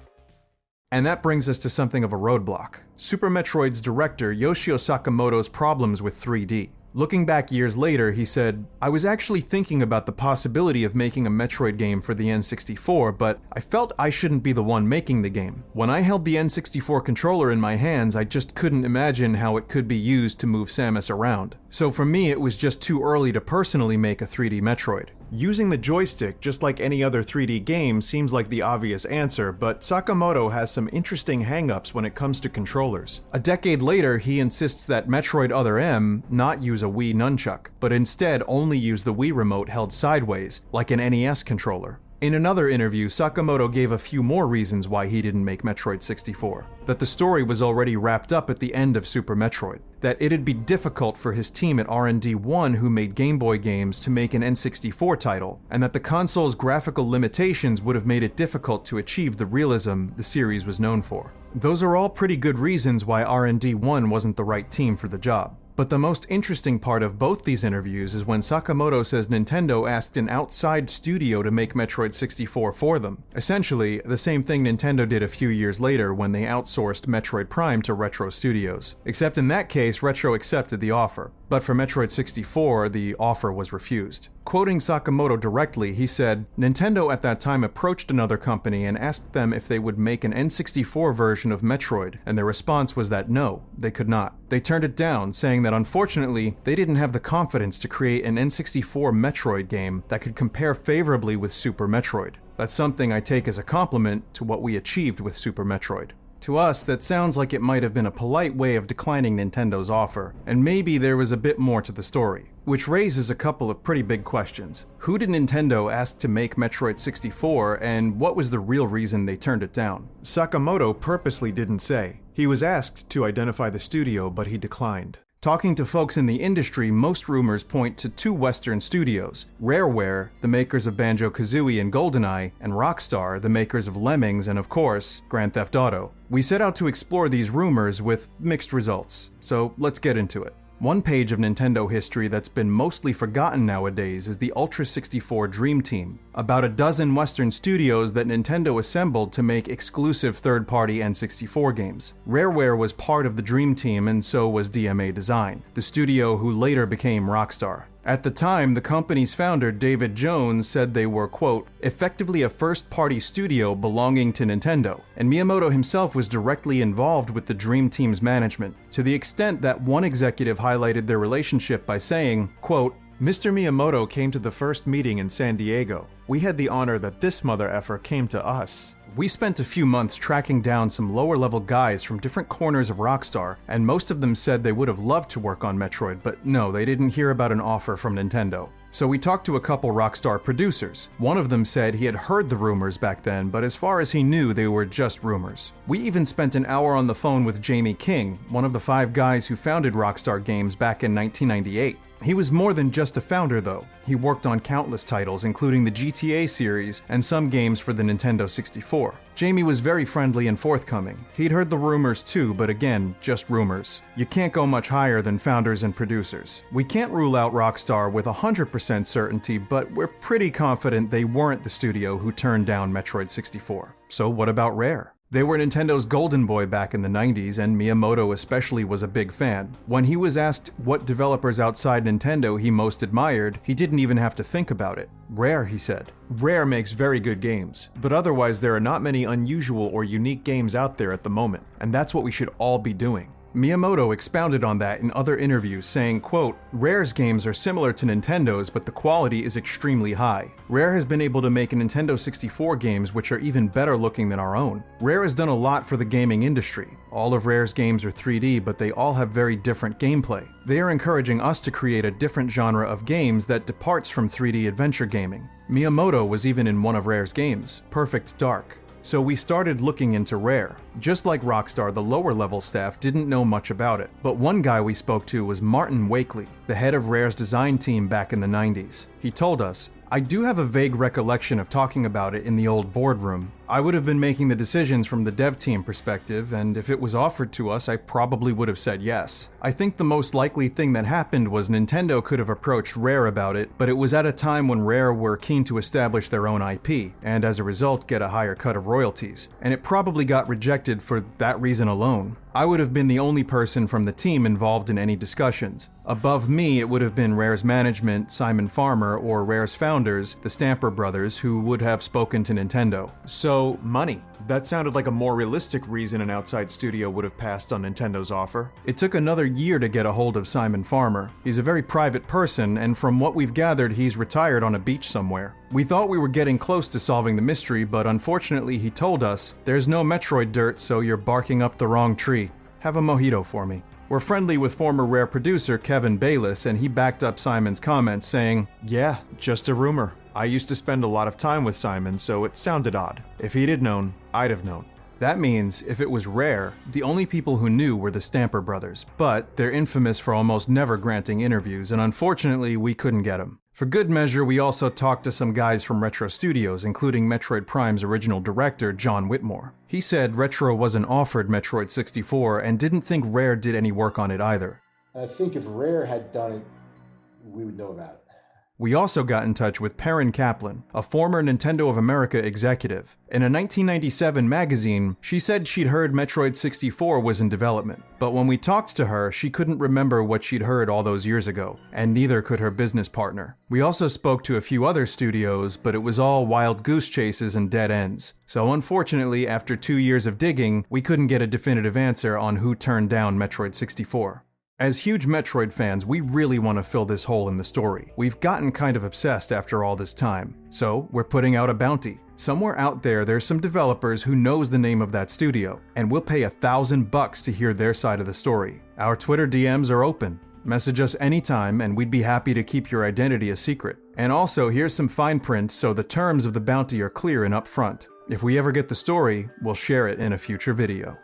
And that brings us to something of a roadblock: Super Metroid's director Yoshio Sakamoto's problems with three D. Looking back years later, he said, "I was actually thinking about the possibility of making a Metroid game for the N sixty-four, but I felt I shouldn't be the one making the game. When I held the N sixty-four controller in my hands, I just couldn't imagine how it could be used to move Samus around. So for me, it was just too early to personally make a three D Metroid." Using the joystick, just like any other three D game, seems like the obvious answer, but Sakamoto has some interesting hang-ups when it comes to controllers. A decade later, he insists that Metroid Other M not use a Wii nunchuck, but instead only use the Wii remote held sideways, like an N E S controller. In another interview, Sakamoto gave a few more reasons why he didn't make Metroid sixty-four. That the story was already wrapped up at the end of Super Metroid. That it'd be difficult for his team at R and D one, who made Game Boy games, to make an N sixty-four title, and that the console's graphical limitations would have made it difficult to achieve the realism the series was known for. Those are all pretty good reasons why R and D one wasn't the right team for the job. But the most interesting part of both these interviews is when Sakamoto says Nintendo asked an outside studio to make Metroid sixty-four for them. Essentially, the same thing Nintendo did a few years later when they outsourced Metroid Prime to Retro Studios. Except in that case, Retro accepted the offer. But for Metroid sixty-four, the offer was refused. Quoting Sakamoto directly, he said, "Nintendo at that time approached another company and asked them if they would make an N sixty-four version of Metroid, and their response was that no, they could not. They turned it down, saying that unfortunately, they didn't have the confidence to create an N sixty-four Metroid game that could compare favorably with Super Metroid. That's something I take as a compliment to what we achieved with Super Metroid." To us, that sounds like it might have been a polite way of declining Nintendo's offer, and maybe there was a bit more to the story. Which raises a couple of pretty big questions. Who did Nintendo ask to make Metroid sixty-four, and what was the real reason they turned it down? Sakamoto purposely didn't say. He was asked to identify the studio, but he declined. Talking to folks in the industry, most rumors point to two Western studios: Rareware, the makers of Banjo-Kazooie and GoldenEye, and Rockstar, the makers of Lemmings and, of course, Grand Theft Auto. We set out to explore these rumors with mixed results, so let's get into it. One page of Nintendo history that's been mostly forgotten nowadays is the Ultra sixty-four Dream Team, about a dozen Western studios that Nintendo assembled to make exclusive third-party N sixty-four games. Rareware was part of the Dream Team, and so was D M A Design, the studio who later became Rockstar. At the time, the company's founder, David Jones, said they were, quote, effectively a first-party studio belonging to Nintendo, and Miyamoto himself was directly involved with the Dream Team's management, to the extent that one executive highlighted their relationship by saying, quote, "Mister Miyamoto came to the first meeting in San Diego. We had the honor that this mother effer came to us. We spent a few months tracking down some lower-level guys from different corners of Rockstar, and most of them said they would have loved to work on Metroid, but no, they didn't hear about an offer from Nintendo. So we talked to a couple Rockstar producers. One of them said he had heard the rumors back then, but as far as he knew, they were just rumors. We even spent an hour on the phone with Jamie King, one of the five guys who founded Rockstar Games back in nineteen ninety-eight. He was more than just a founder, though. He worked on countless titles, including the G T A series and some games for the Nintendo sixty-four. Jamie was very friendly and forthcoming. He'd heard the rumors too, but again, just rumors. You can't go much higher than founders and producers. We can't rule out Rockstar with one hundred percent certainty, but we're pretty confident they weren't the studio who turned down Metroid sixty-four. So what about Rare? They were Nintendo's golden boy back in the nineties, and Miyamoto especially was a big fan. When he was asked what developers outside Nintendo he most admired, he didn't even have to think about it. Rare, he said. Rare makes very good games, but otherwise there are not many unusual or unique games out there at the moment, and that's what we should all be doing. Miyamoto expounded on that in other interviews, saying, quote, "Rare's games are similar to Nintendo's, but the quality is extremely high. Rare has been able to make Nintendo sixty-four games which are even better looking than our own. Rare has done a lot for the gaming industry. All of Rare's games are three D, but they all have very different gameplay. They are encouraging us to create a different genre of games that departs from three D adventure gaming. Miyamoto was even in one of Rare's games, Perfect Dark. So we started looking into Rare. Just like Rockstar, the lower level staff didn't know much about it, but one guy we spoke to was Martin Wakely, the head of Rare's design team back in the nineties. He told us, "I do have a vague recollection of talking about it in the old boardroom. I would have been making the decisions from the dev team perspective, and if it was offered to us, I probably would have said yes. I think the most likely thing that happened was Nintendo could have approached Rare about it, but it was at a time when Rare were keen to establish their own I P, and as a result get a higher cut of royalties, and it probably got rejected for that reason alone. I would have been the only person from the team involved in any discussions. Above me, it would have been Rare's management, Simon Farmer, or Rare's founders, the Stamper brothers, who would have spoken to Nintendo." So, money. That sounded like a more realistic reason an outside studio would have passed on Nintendo's offer. It took another year to get a hold of Simon Farmer. He's a very private person, and from what we've gathered, he's retired on a beach somewhere. We thought we were getting close to solving the mystery, but unfortunately he told us, "There's no Metroid dirt, so you're barking up the wrong tree. Have a mojito for me." We're friendly with former Rare producer Kevin Bayliss, and he backed up Simon's comments, saying, "Yeah, just a rumor. I used to spend a lot of time with Simon, so it sounded odd. If he'd have known, I'd have known." That means, if it was Rare, the only people who knew were the Stamper brothers, but they're infamous for almost never granting interviews, and unfortunately we couldn't get them. For good measure, we also talked to some guys from Retro Studios, including Metroid Prime's original director, John Whitmore. He said Retro wasn't offered Metroid sixty-four and didn't think Rare did any work on it either. I think if Rare had done it, we would know about it. We also got in touch with Perrin Kaplan, a former Nintendo of America executive. In a nineteen ninety-seven magazine, she said she'd heard Metroid sixty-four was in development, but when we talked to her, she couldn't remember what she'd heard all those years ago, and neither could her business partner. We also spoke to a few other studios, but it was all wild goose chases and dead ends. So unfortunately, after two years of digging, we couldn't get a definitive answer on who turned down Metroid sixty-four. As huge Metroid fans, we really want to fill this hole in the story. We've gotten kind of obsessed after all this time. So, we're putting out a bounty. Somewhere out there, there's some developers who knows the name of that studio, and we'll pay a thousand bucks to hear their side of the story. Our Twitter D Ms are open. Message us anytime, and we'd be happy to keep your identity a secret. And also, here's some fine print so the terms of the bounty are clear and upfront. If we ever get the story, we'll share it in a future video.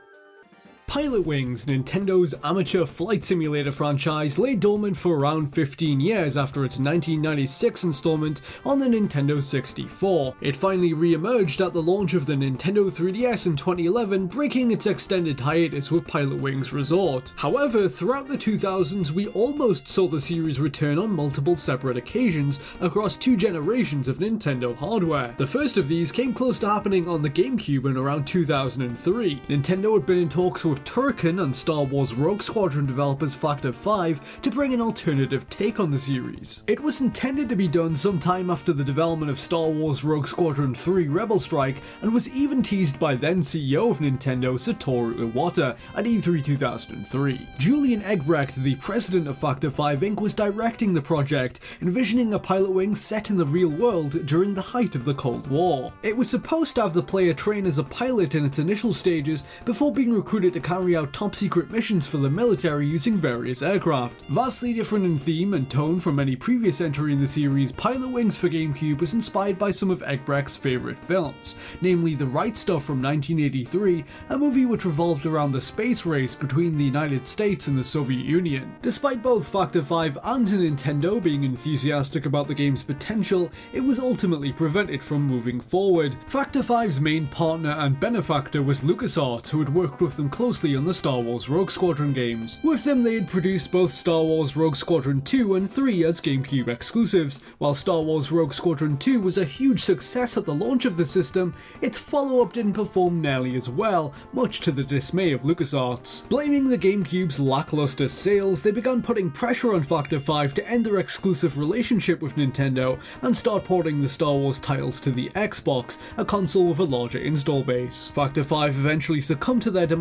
Pilotwings, Nintendo's amateur flight simulator franchise, lay dormant for around fifteen years after its nineteen ninety-six installment on the Nintendo sixty-four. It finally re-emerged at the launch of the Nintendo three D S in twenty eleven, breaking its extended hiatus with Pilotwings Resort. However, throughout the two thousands, we almost saw the series return on multiple separate occasions across two generations of Nintendo hardware. The first of these came close to happening on the GameCube in around two thousand three. Nintendo had been in talks with Turrican and Star Wars Rogue Squadron developers Factor five to bring an alternative take on the series. It was intended to be done sometime after the development of Star Wars Rogue Squadron three Rebel Strike, and was even teased by then C E O of Nintendo Satoru Iwata at E three two thousand three. Julian Egbrecht, the president of Factor five Incorporated, was directing the project, envisioning a Pilotwings set in the real world during the height of the Cold War. It was supposed to have the player train as a pilot in its initial stages before being recruited to carry out top-secret missions for the military using various aircraft. Vastly different in theme and tone from any previous entry in the series, Pilotwings for GameCube was inspired by some of Egbrecht's favourite films, namely The Right Stuff from nineteen eighty-three, a movie which revolved around the space race between the United States and the Soviet Union. Despite both Factor five and Nintendo being enthusiastic about the game's potential, it was ultimately prevented from moving forward. Factor five's main partner and benefactor was LucasArts, who had worked with them closely on the Star Wars Rogue Squadron games. With them, they had produced both Star Wars Rogue Squadron two and three as GameCube exclusives. While Star Wars Rogue Squadron two was a huge success at the launch of the system, its follow-up didn't perform nearly as well, much to the dismay of LucasArts. Blaming the GameCube's lackluster sales, they began putting pressure on Factor five to end their exclusive relationship with Nintendo and start porting the Star Wars titles to the Xbox, a console with a larger install base. Factor five eventually succumbed to their demands,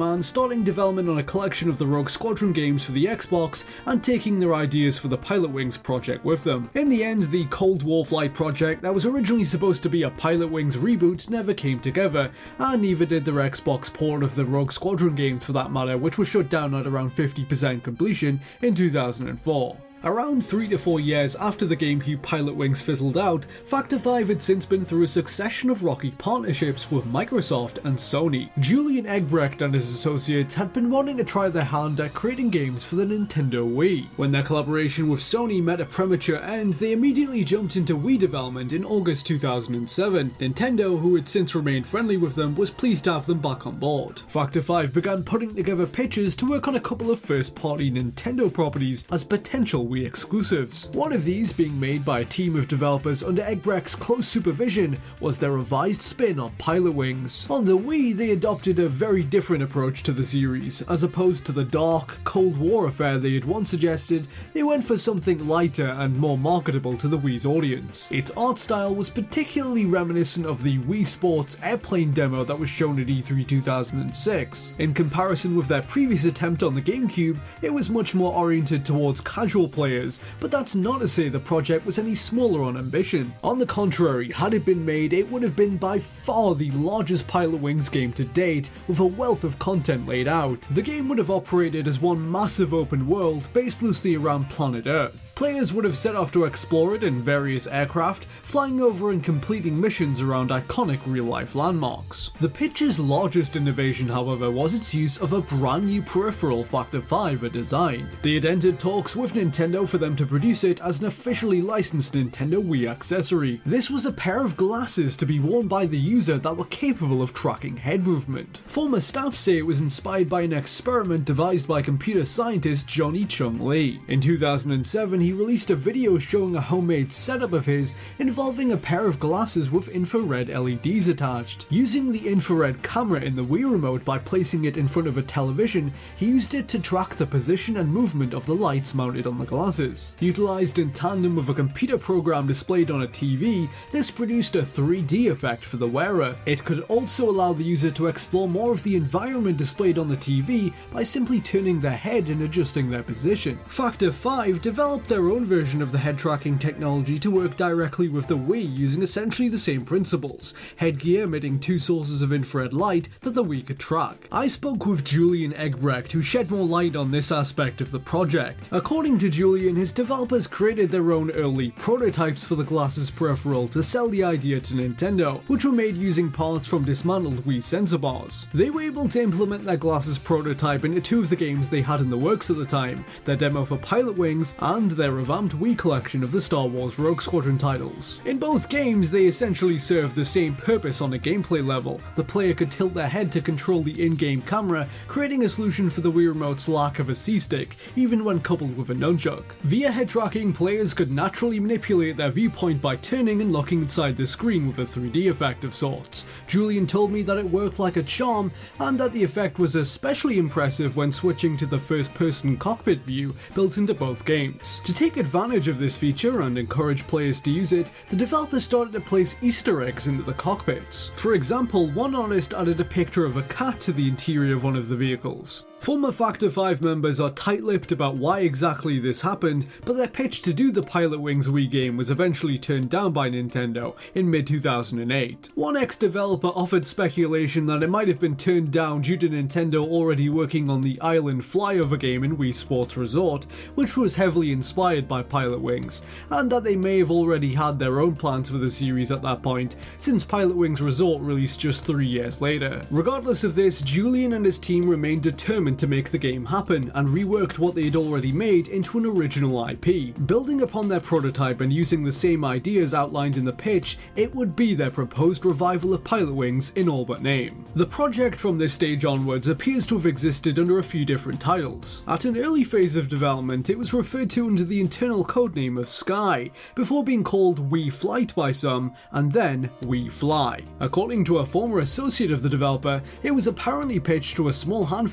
starting development on a collection of the Rogue Squadron games for the Xbox and taking their ideas for the Pilotwings project with them. In the end, the Cold War Flight project that was originally supposed to be a Pilotwings reboot never came together, and neither did their Xbox port of the Rogue Squadron games for that matter, which was shut down at around fifty percent completion in two thousand four. Around three to four years after the GameCube Pilotwings fizzled out, Factor five had since been through a succession of rocky partnerships with Microsoft and Sony. Julian Eggebrecht and his associates had been wanting to try their hand at creating games for the Nintendo Wii. When their collaboration with Sony met a premature end, they immediately jumped into Wii development in August two thousand seven. Nintendo, who had since remained friendly with them, was pleased to have them back on board. Factor five began putting together pitches to work on a couple of first-party Nintendo properties as potential Wii exclusives. One of these, being made by a team of developers under Eggebrecht's close supervision, was their revised spin on Pilotwings. On the Wii, they adopted a very different approach to the series. As opposed to the dark, Cold War affair they had once suggested, they went for something lighter and more marketable to the Wii's audience. Its art style was particularly reminiscent of the Wii Sports Airplane demo that was shown at E three two thousand six. In comparison with their previous attempt on the GameCube, it was much more oriented towards casual play players, but that's not to say the project was any smaller on ambition. On the contrary, had it been made, it would have been by far the largest Pilotwings game to date, with a wealth of content laid out. The game would have operated as one massive open world based loosely around planet Earth. Players would have set off to explore it in various aircraft, flying over and completing missions around iconic real-life landmarks. The pitch's largest innovation, however, was its use of a brand new peripheral Factor five had designed. They had entered talks with Nintendo for them to produce it as an officially licensed Nintendo Wii accessory. This was a pair of glasses to be worn by the user that were capable of tracking head movement. Former staff say it was inspired by an experiment devised by computer scientist Johnny Chung Lee. In two thousand seven, he released a video showing a homemade setup of his involving a pair of glasses with infrared L E Ds attached. Using the infrared camera in the Wii remote by placing it in front of a television, he used it to track the position and movement of the lights mounted on the glasses. Utilized in tandem with a computer program displayed on a T V, this produced a three D effect for the wearer. It could also allow the user to explore more of the environment displayed on the T V by simply turning their head and adjusting their position. Factor five developed their own version of the head tracking technology to work directly with the Wii using essentially the same principles, headgear emitting two sources of infrared light that the Wii could track. I spoke with Julian Eggebrecht, who shed more light on this aspect of the project. According to Julian, his developers created their own early prototypes for the glasses peripheral to sell the idea to Nintendo, which were made using parts from dismantled Wii sensor bars. They were able to implement their glasses prototype into two of the games they had in the works at the time, their demo for Pilotwings and their revamped Wii collection of the Star Wars Rogue Squadron titles. In both games, they essentially served the same purpose on a gameplay level. The player could tilt their head to control the in-game camera, creating a solution for the Wii Remote's lack of a C-stick, even when coupled with a nunchuck. Via head tracking, players could naturally manipulate their viewpoint by turning and looking inside the screen with a three D effect of sorts. Julian told me that it worked like a charm, and that the effect was especially impressive when switching to the first-person cockpit view built into both games. To take advantage of this feature and encourage players to use it, the developers started to place Easter eggs into the cockpits. For example, one artist added a picture of a cat to the interior of one of the vehicles. Former Factor five members are tight-lipped about why exactly this happened, but their pitch to do the Pilotwings Wii game was eventually turned down by Nintendo in mid two thousand eight. One ex-developer offered speculation that it might have been turned down due to Nintendo already working on the Island Flyover game in Wii Sports Resort, which was heavily inspired by Pilotwings, and that they may have already had their own plans for the series at that point, since Pilotwings Resort released just three years later. Regardless of this, Julian and his team remained determined to make the game happen, and reworked what they had already made into an original I P. Building upon their prototype and using the same ideas outlined in the pitch, it would be their proposed revival of Pilotwings in all but name. The project from this stage onwards appears to have existed under a few different titles. At an early phase of development, it was referred to under the internal codename of Sky, before being called Wii Flight by some, and then Wii Fly. According to a former associate of the developer, it was apparently pitched to a small handful of well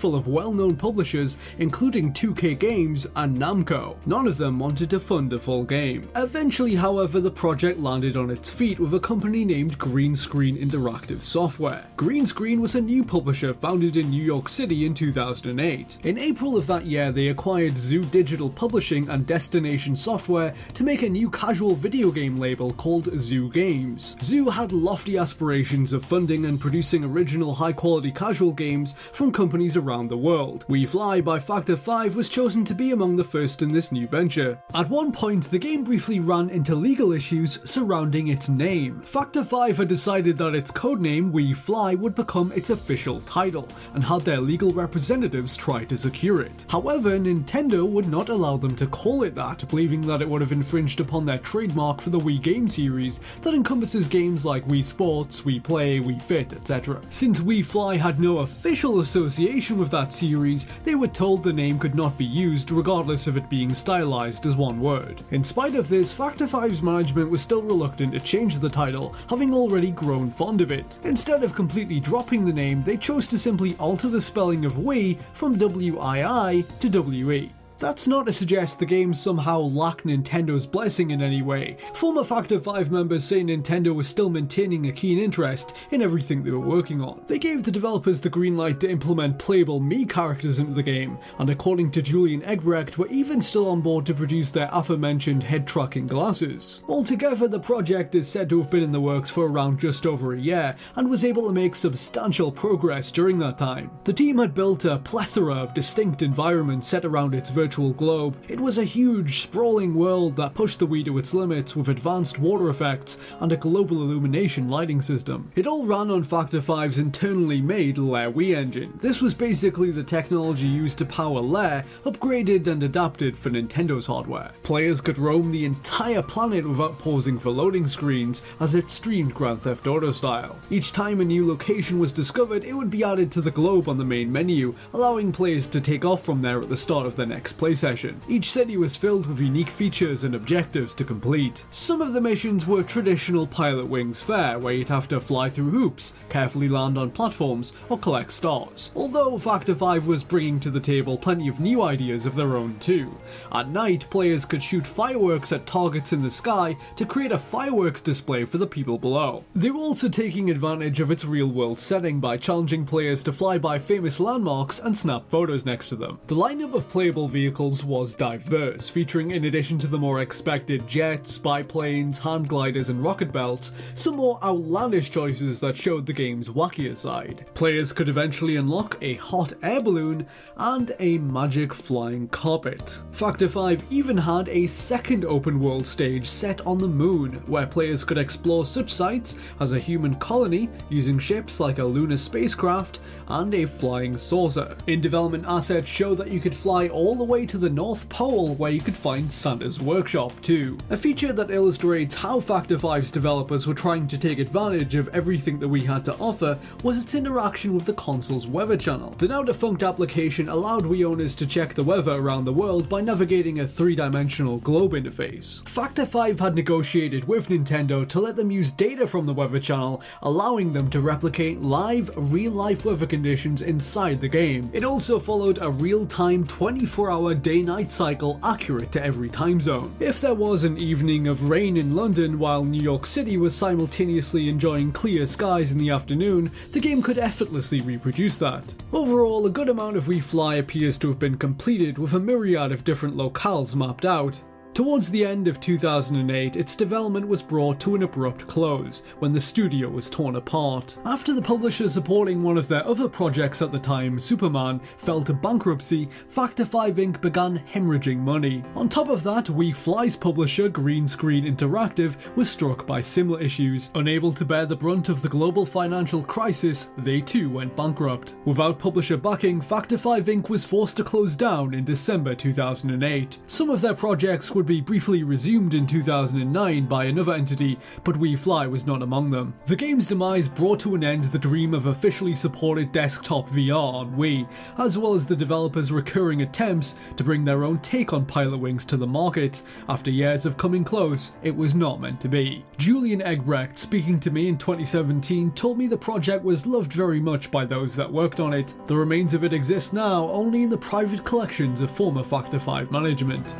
well-known publishers including two K Games and Namco. None of them wanted to fund a full game. Eventually, however, the project landed on its feet with a company named Green Screen Interactive Software. Green Screen was a new publisher founded in New York City in two thousand eight. In April of that year, they acquired Zoo Digital Publishing and Destination Software to make a new casual video game label called Zoo Games. Zoo had lofty aspirations of funding and producing original high-quality casual games from companies around the world. We Fly by Factor five was chosen to be among the first in this new venture. At one point, the game briefly ran into legal issues surrounding its name. Factor five had decided that its codename We Fly would become its official title, and had their legal representatives try to secure it. However, Nintendo would not allow them to call it that, believing that it would have infringed upon their trademark for the Wii game series that encompasses games like Wii Sports, Wii Play, Wii Fit, et cetera. Since We Fly had no official association with that series, they were told the name could not be used regardless of it being stylized as one word. In spite of this, Factor five's management was still reluctant to change the title, having already grown fond of it. Instead of completely dropping the name, they chose to simply alter the spelling of Wii from W I I to W E. That's not to suggest the game somehow lacked Nintendo's blessing in any way. Former Factor five members say Nintendo was still maintaining a keen interest in everything they were working on. They gave the developers the green light to implement playable Mii characters into the game, and according to Julian Egbrecht, were even still on board to produce their aforementioned head-tracking glasses. Altogether, the project is said to have been in the works for around just over a year, and was able to make substantial progress during that time. The team had built a plethora of distinct environments set around its virtual globe. It was a huge, sprawling world that pushed the Wii to its limits with advanced water effects and a global illumination lighting system. It all ran on Factor five's internally made Lair Wii engine. This was basically the technology used to power Lair, upgraded and adapted for Nintendo's hardware. Players could roam the entire planet without pausing for loading screens, as it streamed Grand Theft Auto style. Each time a new location was discovered, it would be added to the globe on the main menu, allowing players to take off from there at the start of their next play session. Each city was filled with unique features and objectives to complete. Some of the missions were traditional Pilot Wings fare, where you'd have to fly through hoops, carefully land on platforms, or collect stars. Although Factor five was bringing to the table plenty of new ideas of their own too. At night, players could shoot fireworks at targets in the sky to create a fireworks display for the people below. They were also taking advantage of its real-world setting by challenging players to fly by famous landmarks and snap photos next to them. The lineup of playable vehicles was diverse, featuring, in addition to the more expected jets, biplanes, hand gliders and rocket belts, some more outlandish choices that showed the game's wackier side. Players could eventually unlock a hot air balloon and a magic flying carpet. Factor five even had a second open world stage set on the moon, where players could explore such sites as a human colony using ships like a lunar spacecraft and a flying saucer. In-development assets show that you could fly all the way to the North Pole, where you could find Santa's workshop too. A feature that illustrates how Factor five's developers were trying to take advantage of everything that we had to offer was its interaction with the console's weather channel. The now defunct application allowed Wii owners to check the weather around the world by navigating a three-dimensional globe interface. Factor five had negotiated with Nintendo to let them use data from the weather channel, allowing them to replicate live, real-life weather conditions inside the game. It also followed a real-time twenty-four hour day-night cycle accurate to every time zone. If there was an evening of rain in London while New York City was simultaneously enjoying clear skies in the afternoon, the game could effortlessly reproduce that. Overall, a good amount of We Fly appears to have been completed, with a myriad of different locales mapped out. Towards the end of two thousand eight, its development was brought to an abrupt close when the studio was torn apart. After the publisher supporting one of their other projects at the time, Superman, fell to bankruptcy, Factor five Incorporated began hemorrhaging money. On top of that, We Fly's publisher, Green Screen Interactive, was struck by similar issues. Unable to bear the brunt of the global financial crisis, they too went bankrupt. Without publisher backing, Factor five Incorporated was forced to close down in December two thousand eight. Some of their projects would be briefly resumed in two thousand nine by another entity, but WeFly was not among them. The game's demise brought to an end the dream of officially supported desktop V R on Wii, as well as the developers' recurring attempts to bring their own take on Pilotwings to the market. After years of coming close, it was not meant to be. Julian Egbrecht, speaking to me in twenty seventeen, told me the project was loved very much by those that worked on it. The remains of it exist now only in the private collections of former Factor five management.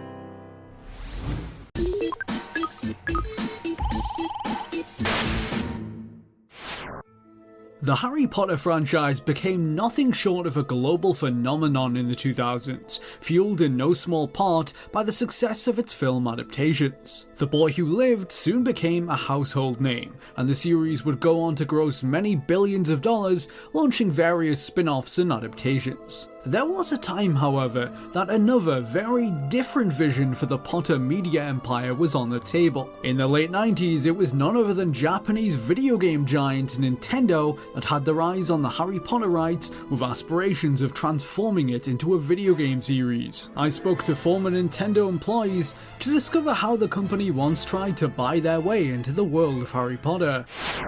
The Harry Potter franchise became nothing short of a global phenomenon in the two thousands, fueled in no small part by the success of its film adaptations. The Boy Who Lived soon became a household name, and the series would go on to gross many billions of dollars, launching various spin-offs and adaptations. There was a time, however, that another very different vision for the Potter media empire was on the table. In the late nineties, it was none other than Japanese video game giant Nintendo that had their eyes on the Harry Potter rights, with aspirations of transforming it into a video game series. I spoke to former Nintendo employees to discover how the company once tried to buy their way into the world of Harry Potter.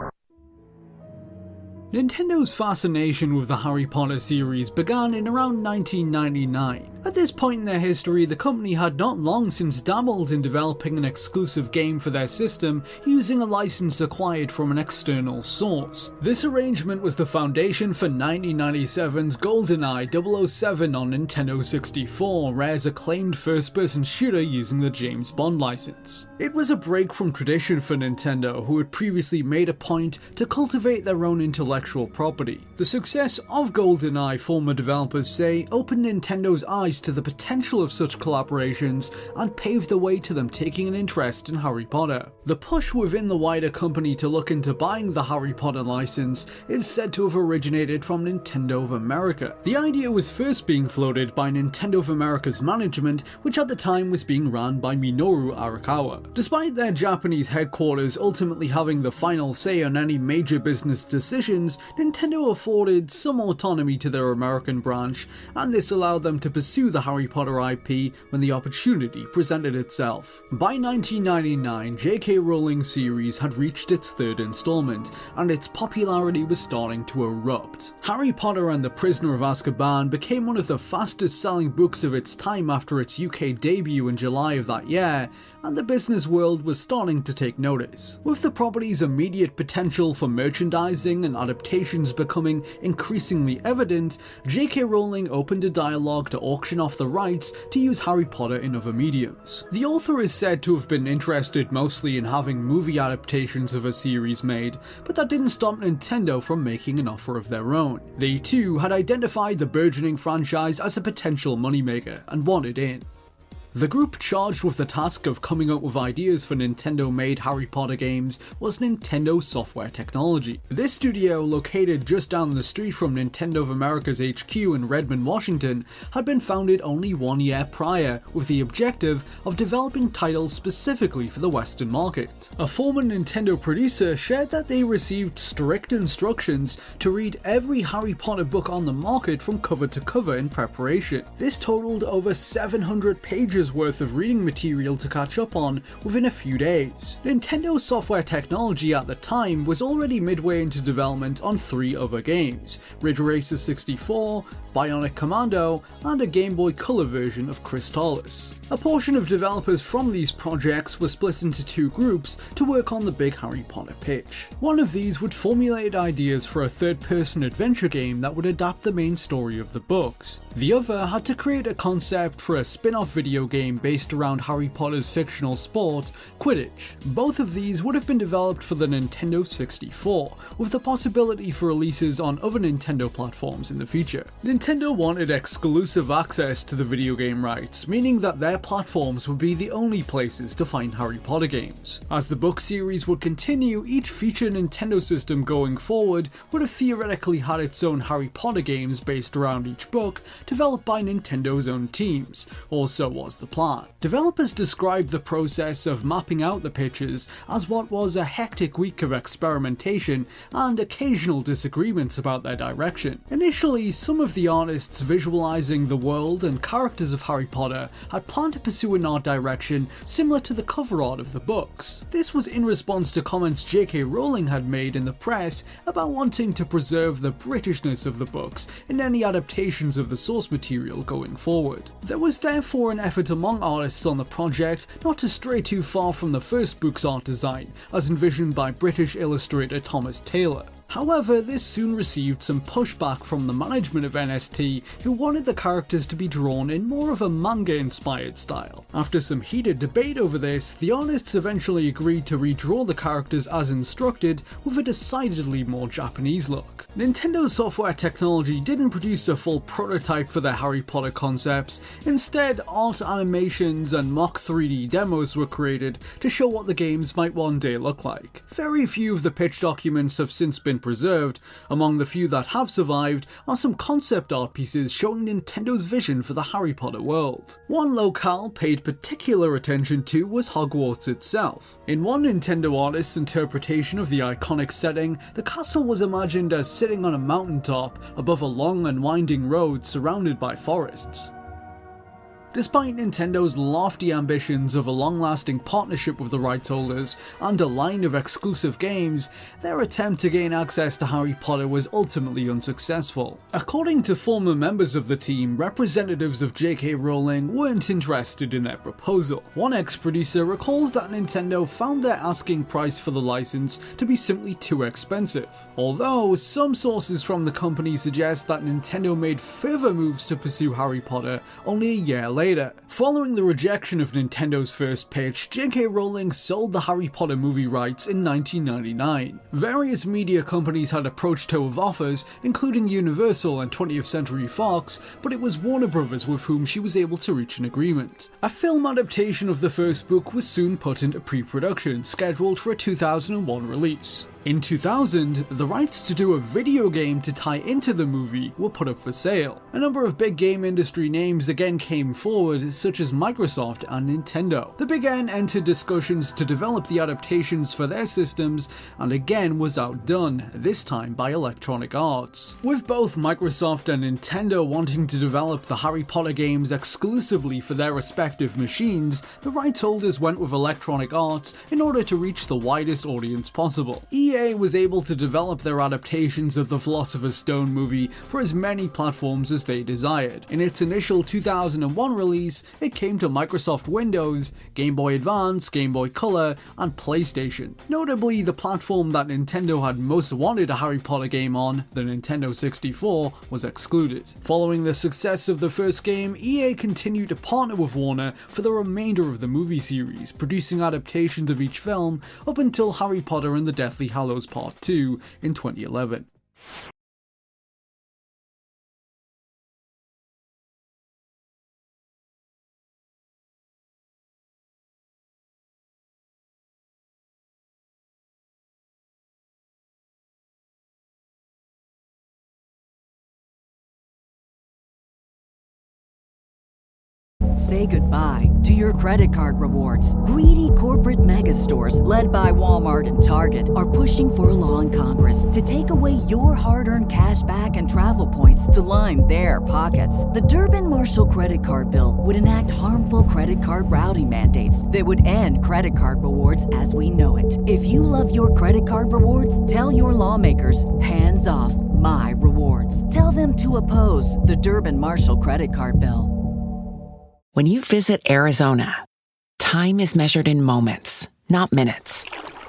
Nintendo's fascination with the Harry Potter series began in around nineteen ninety-nine. At this point in their history, the company had not long since dabbled in developing an exclusive game for their system using a license acquired from an external source. This arrangement was the foundation for nineteen ninety-seven's GoldenEye double oh seven on Nintendo sixty-four, Rare's acclaimed first-person shooter using the James Bond license. It was a break from tradition for Nintendo, who had previously made a point to cultivate their own intellectual property. The success of GoldenEye, former developers say, opened Nintendo's eyes to the potential of such collaborations and paved the way to them taking an interest in Harry Potter. The push within the wider company to look into buying the Harry Potter license is said to have originated from Nintendo of America. The idea was first being floated by Nintendo of America's management, which at the time was being run by Minoru Arakawa. Despite their Japanese headquarters ultimately having the final say on any major business decisions, Nintendo afforded some autonomy to their American branch, and this allowed them to pursue the Harry Potter I P when the opportunity presented itself. By nineteen ninety-nine, J K Rowling's series had reached its third installment, and its popularity was starting to erupt. Harry Potter and the Prisoner of Azkaban became one of the fastest selling books of its time after its U K debut in July of that year, and the business world was starting to take notice. With the property's immediate potential for merchandising and adaptations becoming increasingly evident, J K Rowling opened a dialogue to auction off the rights to use Harry Potter in other mediums. The author is said to have been interested mostly in having movie adaptations of a series made, but that didn't stop Nintendo from making an offer of their own. They too had identified the burgeoning franchise as a potential moneymaker and wanted in. The group charged with the task of coming up with ideas for Nintendo-made Harry Potter games was Nintendo Software Technology. This studio, located just down the street from Nintendo of America's H Q in Redmond, Washington, had been founded only one year prior with the objective of developing titles specifically for the Western market. A former Nintendo producer shared that they received strict instructions to read every Harry Potter book on the market from cover to cover in preparation. This totaled over seven hundred pages worth of reading material to catch up on within a few days. Nintendo Software Technology at the time was already midway into development on three other games: Ridge Racer sixty-four, Bionic Commando, and a Game Boy Color version of Crystalis. A portion of developers from these projects were split into two groups to work on the big Harry Potter pitch. One of these would formulate ideas for a third-person adventure game that would adapt the main story of the books. The other had to create a concept for a spin-off video game based around Harry Potter's fictional sport, Quidditch. Both of these would have been developed for the Nintendo sixty-four, with the possibility for releases on other Nintendo platforms in the future. Nintendo wanted exclusive access to the video game rights, meaning that their platforms would be the only places to find Harry Potter games. As the book series would continue, each future Nintendo system going forward would have theoretically had its own Harry Potter games based around each book, developed by Nintendo's own teams, or so was the plan. Developers described the process of mapping out the pitches as what was a hectic week of experimentation and occasional disagreements about their direction. Initially, some of the artists visualizing the world and characters of Harry Potter had planned to pursue an art direction similar to the cover art of the books. This was in response to comments J K Rowling had made in the press about wanting to preserve the Britishness of the books in any adaptations of the source material going forward. There was therefore an effort among artists on the project not to stray too far from the first book's art design, as envisioned by British illustrator Thomas Taylor. However, this soon received some pushback from the management of N S T, who wanted the characters to be drawn in more of a manga-inspired style. After some heated debate over this, the artists eventually agreed to redraw the characters as instructed with a decidedly more Japanese look. Nintendo Software Technology didn't produce a full prototype for their Harry Potter concepts. Instead, art animations and mock three D demos were created to show what the games might one day look like. Very few of the pitch documents have since been preserved. Among the few that have survived are some concept art pieces showing Nintendo's vision for the Harry Potter world. One locale paid particular attention to was Hogwarts itself. In one Nintendo artist's interpretation of the iconic setting, the castle was imagined as sitting on a mountaintop above a long and winding road surrounded by forests. Despite Nintendo's lofty ambitions of a long-lasting partnership with the rights holders and a line of exclusive games, their attempt to gain access to Harry Potter was ultimately unsuccessful. According to former members of the team, representatives of J K Rowling weren't interested in their proposal. One ex-producer recalls that Nintendo found their asking price for the license to be simply too expensive, although some sources from the company suggest that Nintendo made further moves to pursue Harry Potter only a year later. Later. Following the rejection of Nintendo's first pitch, J K Rowling sold the Harry Potter movie rights in nineteen ninety-nine. Various media companies had approached her with offers, including Universal and twentieth Century Fox, but it was Warner Brothers with whom she was able to reach an agreement. A film adaptation of the first book was soon put into pre-production, scheduled for a two thousand one release. In two thousand, the rights to do a video game to tie into the movie were put up for sale. A number of big game industry names again came forward, such as Microsoft and Nintendo. The Big N entered discussions to develop the adaptations for their systems, and again was outdone, this time by Electronic Arts. With both Microsoft and Nintendo wanting to develop the Harry Potter games exclusively for their respective machines, the rights holders went with Electronic Arts in order to reach the widest audience possible. E A was able to develop their adaptations of the Philosopher's Stone movie for as many platforms as they desired. In its initial two thousand one release, it came to Microsoft Windows, Game Boy Advance, Game Boy Color, and PlayStation. Notably, the platform that Nintendo had most wanted a Harry Potter game on, the Nintendo sixty-four, was excluded. Following the success of the first game, E A continued to partner with Warner for the remainder of the movie series, producing adaptations of each film up until Harry Potter and the Deathly Hallows Part two in twenty eleven. Say goodbye to your credit card rewards. Greedy corporate mega stores, led by Walmart and Target, are pushing for a law in Congress to take away your hard-earned cash back and travel points to line their pockets. The Durbin-Marshall credit card bill would enact harmful credit card routing mandates that would end credit card rewards as we know it. If you love your credit card rewards, tell your lawmakers, hands off my rewards. Tell them to oppose the Durbin-Marshall credit card bill. When you visit Arizona, time is measured in moments, not minutes.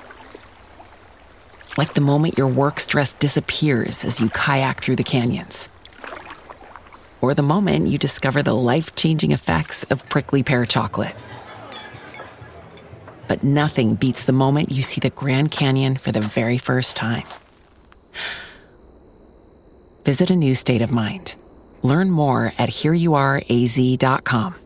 Like the moment your work stress disappears as you kayak through the canyons. Or the moment you discover the life-changing effects of prickly pear chocolate. But nothing beats the moment you see the Grand Canyon for the very first time. Visit a new state of mind. Learn more at here you are A Z dot com.